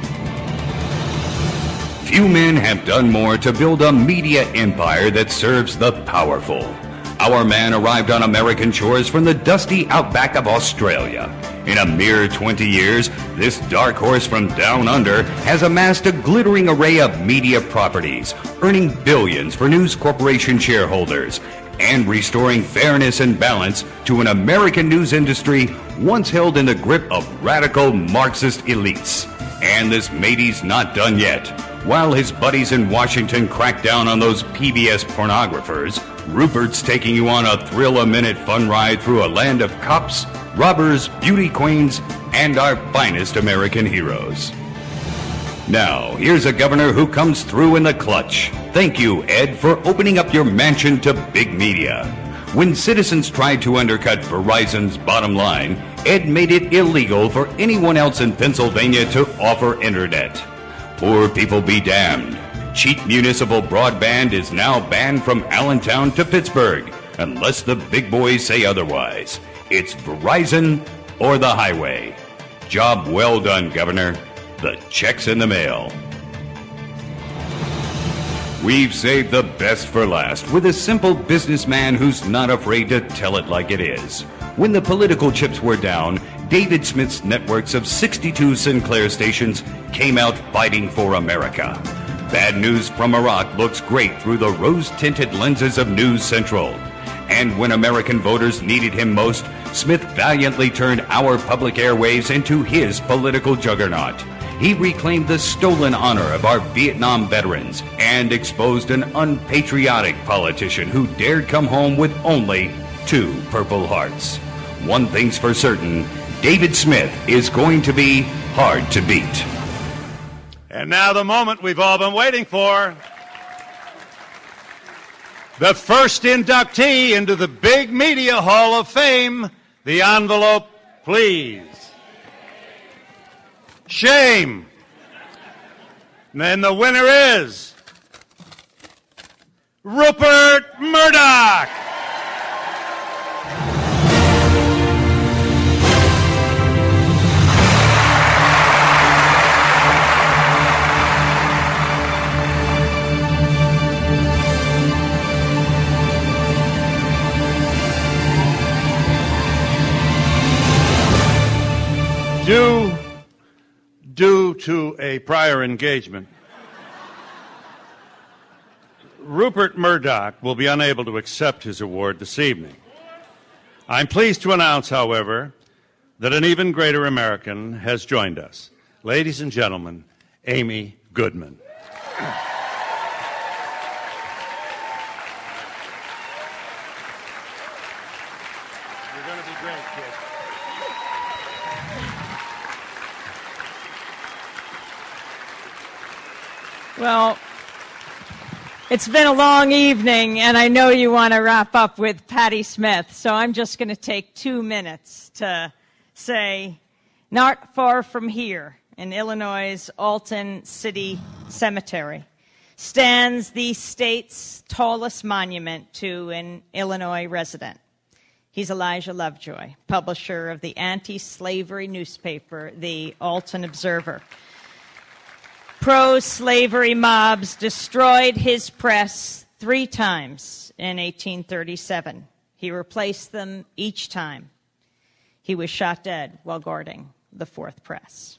Few men have done more to build a media empire that serves the powerful. Our man arrived on American shores from the dusty outback of Australia. In a mere 20 years, this dark horse from down under has amassed a glittering array of media properties, earning billions for News Corporation shareholders, and restoring fairness and balance to an American news industry once held in the grip of radical Marxist elites. And this matey's not done yet. While his buddies in Washington crack down on those PBS pornographers, Rupert's taking you on a thrill-a-minute fun ride through a land of cops, robbers, beauty queens, and our finest American heroes. Now, here's a governor who comes through in the clutch. Thank you, Ed, for opening up your mansion to big media. When citizens tried to undercut Verizon's bottom line, Ed made it illegal for anyone else in Pennsylvania to offer internet. Poor people be damned. Cheap municipal broadband is now banned from Allentown to Pittsburgh, unless the big boys say otherwise. It's Verizon or the highway. Job well done, Governor. The check's in the mail. We've saved the best for last with a simple businessman who's not afraid to tell it like it is. When the political chips were down, David Smith's networks of 62 Sinclair stations came out fighting for America. Bad News from Iraq looks great through the rose-tinted lenses of News Central. And when American voters needed him most, Smith valiantly turned our public airwaves into his political juggernaut. He reclaimed the stolen honor of our Vietnam veterans and exposed an unpatriotic politician who dared come home with only 2 Purple Hearts. One thing's for certain, David Smith is going to be hard to beat. And now the moment we've all been waiting for. The first inductee into the Big Media Hall of Fame. The envelope, please. Shame. And the winner is Rupert Murdoch. Due to a prior engagement, Rupert Murdoch will be unable to accept his award this evening. I'm pleased to announce, however, that an even greater American has joined us. Ladies and gentlemen, Amy Goodman. You're going to be great, kid. Well, it's been a long evening, and I know you want to wrap up with Patti Smith, so I'm just going to take 2 minutes to say, not far from here, in Illinois' Alton City Cemetery, stands the state's tallest monument to an Illinois resident. He's Elijah Lovejoy, publisher of the anti-slavery newspaper, the Alton Observer. Pro-slavery mobs destroyed his press 3 times in 1837. He replaced them each time. He was shot dead while guarding the 4th press.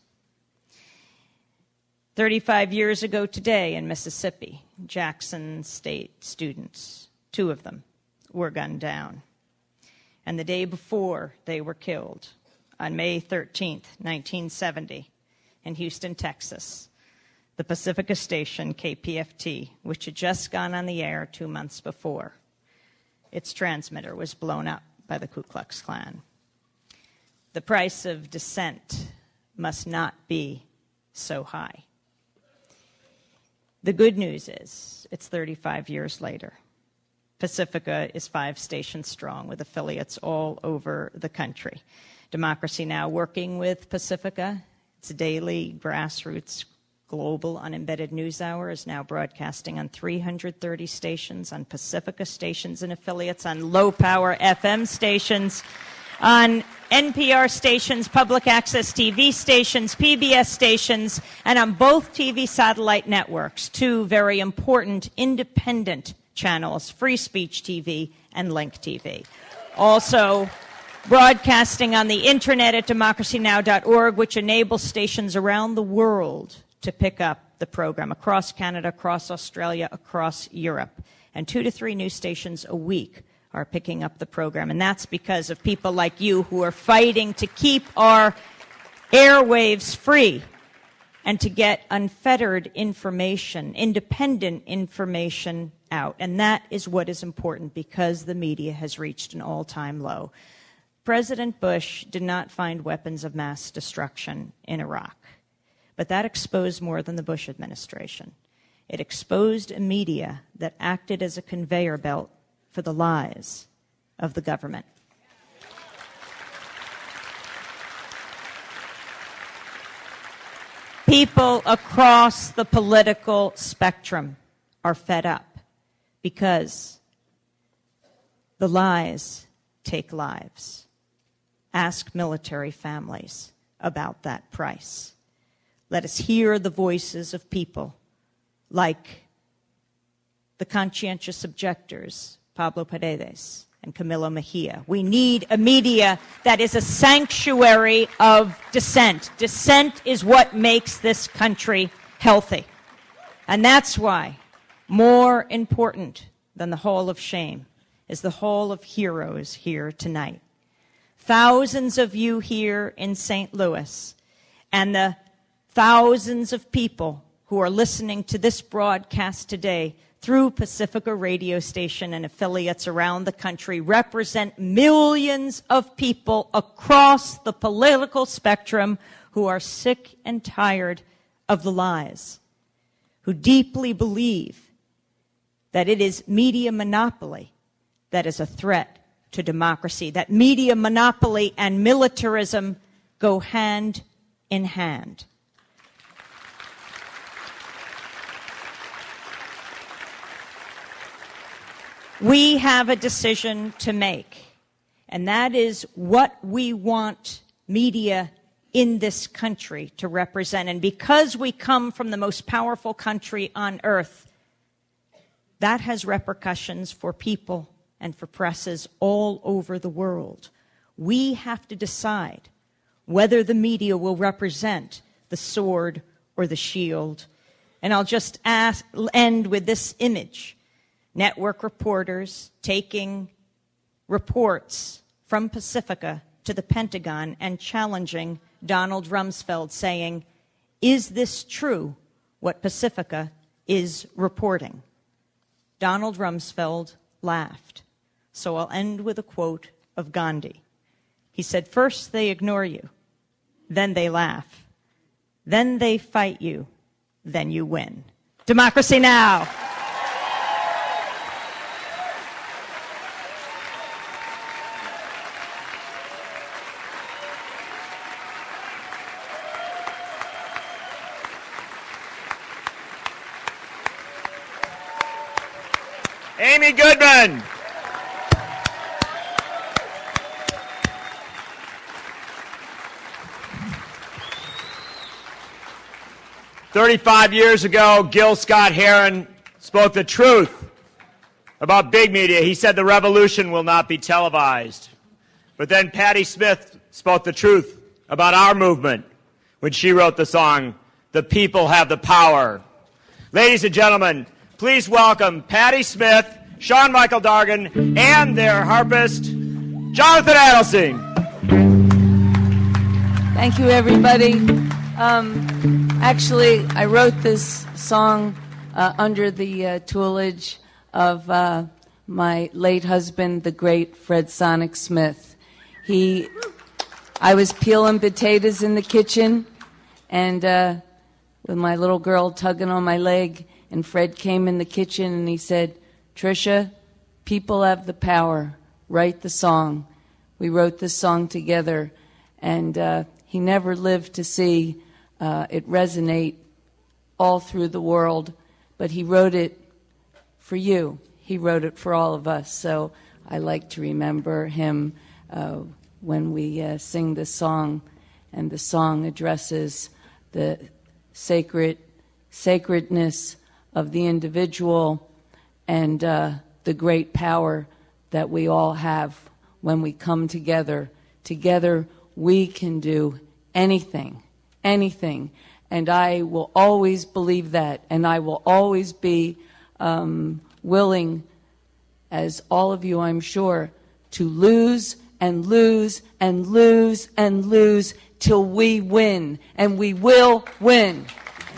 35 years ago today in Mississippi, Jackson State students, 2 of them, were gunned down. And the day before they were killed, on May 13th, 1970, in Houston, Texas, the Pacifica station, KPFT, which had just gone on the air 2 months before, its transmitter was blown up by the Ku Klux Klan. The price of dissent must not be so high. The good news is it's 35 years later. Pacifica is 5 stations strong with affiliates all over the country. Democracy Now! Working with Pacifica, its daily grassroots global unembedded news hour is now broadcasting on 330 stations, on Pacifica stations and affiliates, on low-power FM stations, on NPR stations, public access TV stations, PBS stations, and on both TV satellite networks, 2 very important independent channels, Free Speech TV and Link TV. Also broadcasting on the internet at democracynow.org, which enables stations around the world to pick up the program across Canada, across Australia, across Europe. And 2 to 3 new stations a week are picking up the program. And that's because of people like you who are fighting to keep our airwaves free and to get unfettered information, independent information out. And that is what is important because the media has reached an all-time low. President Bush did not find weapons of mass destruction in Iraq. But that exposed more than the Bush administration. It exposed a media that acted as a conveyor belt for the lies of the government. People across the political spectrum are fed up because the lies take lives. Ask military families about that price. Let us hear the voices of people like the conscientious objectors, Pablo Paredes and Camilo Mejia. We need a media that is a sanctuary of dissent. Dissent is what makes this country healthy. And that's why more important than the Hall of Shame is the Hall of Heroes here tonight. Thousands of you here in St. Louis and the thousands of people who are listening to this broadcast today through Pacifica radio station and affiliates around the country represent millions of people across the political spectrum who are sick and tired of the lies, who deeply believe that it is media monopoly that is a threat to democracy, that media monopoly and militarism go hand in hand. We have a decision to make, and that is what we want media in this country to represent. And because we come from the most powerful country on earth, that has repercussions for people and for presses all over the world. We have to decide whether the media will represent the sword or the shield. And I'll just end with this image. Network reporters taking reports from from Pacifica to the Pentagon and challenging Donald Rumsfeld, saying, "Is this true, what Pacifica is reporting?" Donald Rumsfeld laughed. So I'll end with a quote of Gandhi. He said, "First they ignore you, then they laugh, then they fight you, then you win." Democracy now! Amy Goodman. "35 years ago, Gil Scott-Heron spoke the truth about big media. He said the revolution will not be televised. But then Patti Smith spoke the truth about our movement when she wrote the song, 'The People Have the Power.' Ladies and gentlemen, please welcome Patti Smith, Sean Michael Dargan, and their harpist, Jonathan Adelstein. Thank you, everybody. Actually, I wrote this song under the tutelage of my late husband, the great Fred Sonic Smith. I was peeling potatoes in the kitchen, and with my little girl tugging on my leg, and Fred came in the kitchen and he said, "Tricia, people have the power. Write the song." We wrote this song together, and he never lived to see it resonate all through the world, but he wrote it for you. He wrote it for all of us. So I like to remember him when we sing this song, and the song addresses the sacredness of the individual and the great power that we all have when we come together. Together we can do anything. Anything. And I will always believe that, and I will always be willing, as all of you I'm sure, to lose and lose and lose and lose till we win, and we will win.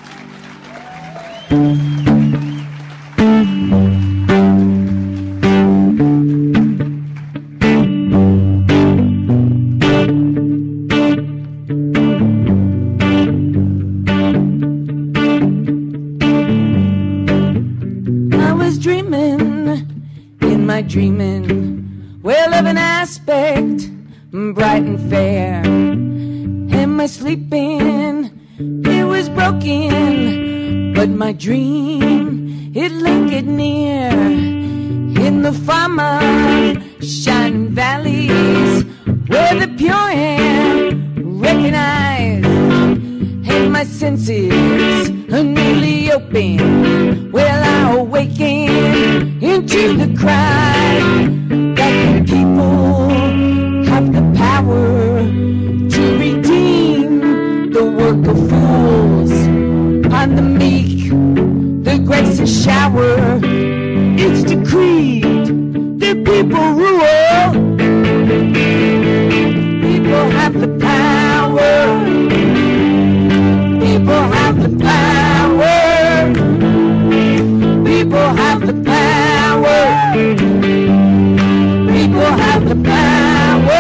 Dreaming, well, of an aspect bright and fair. Am I sleeping? It was broken, but my dream, it lingered near. In the farmer shining valleys, where the pure air recognized, and my senses are newly open. Well, I awaken into the cry that the people have the power to redeem the work of fools. On the meek, the grace of shower, it's decreed the people rule. People have the power. People have the power. People have the power. People have the power.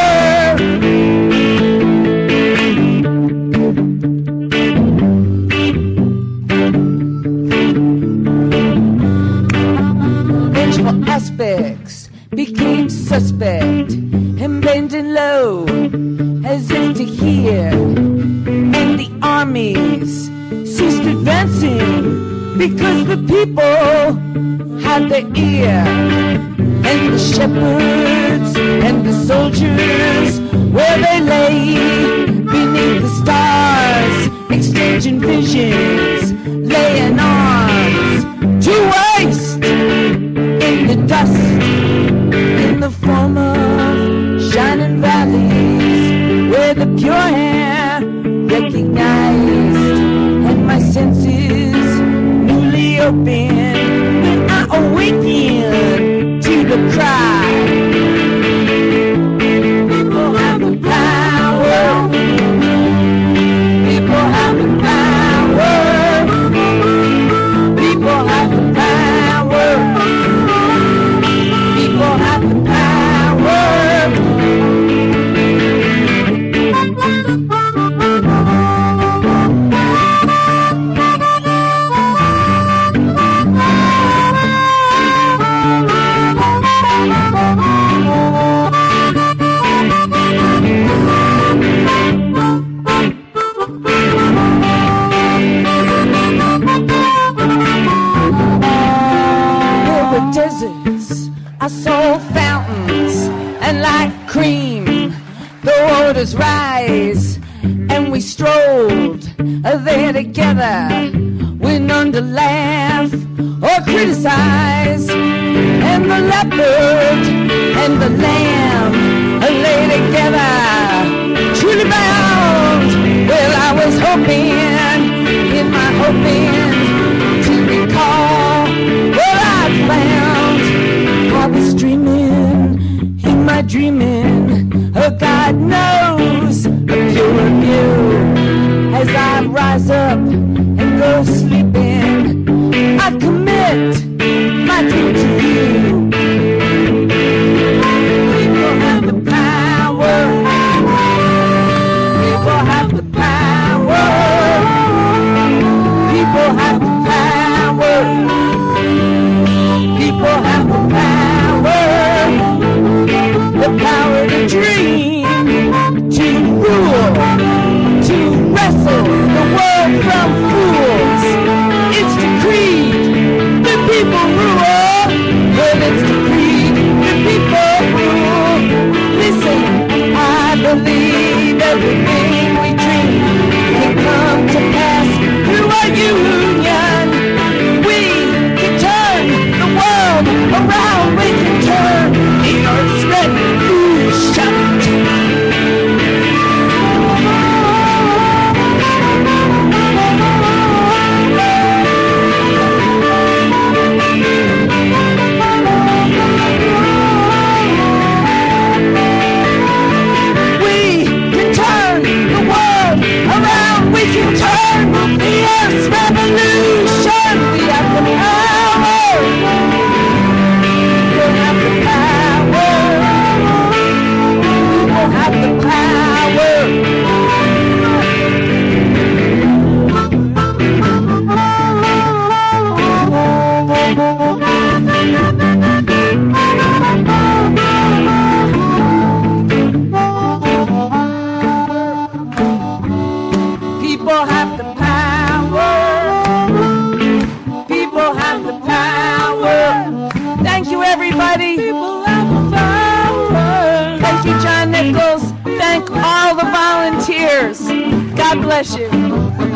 Vengeful aspects became suspect and bending low as if to hear, and the armies ceased advancing because the people had their ear. And the shepherds and the soldiers, where they lay beneath the stars, exchanging visions, laying arms to waste in the dust, in the form of shining valleys, where the pure air recognized, and my senses newly open when I awaken to the cry. was rise, and we strolled there together. With none to laugh or criticize, and the leopard and the lamb lay together, truly bound. Well, I was hoping, in my hoping, to recall what I'd found. I was dreaming, in my dreaming, God knows, a pure view. As I rise up and go sleeping, I commit my dream to you. People have the power. People have the power. People have the power. People have the power. The power to dream, to rule, to wrestle the world from fools. It's decreed the people rule. Well, it's decreed the people rule. Listen, I believe everything we dream can come to pass through our union. We can turn the world around. We can turn the earth's revolution. We can turn the earth's revolution. We have the power. We have the power. We will have the power. People have the power. People have the power. Thank you, everybody. People have the power. Thank you, John Nichols. Thank all the volunteers. God bless you.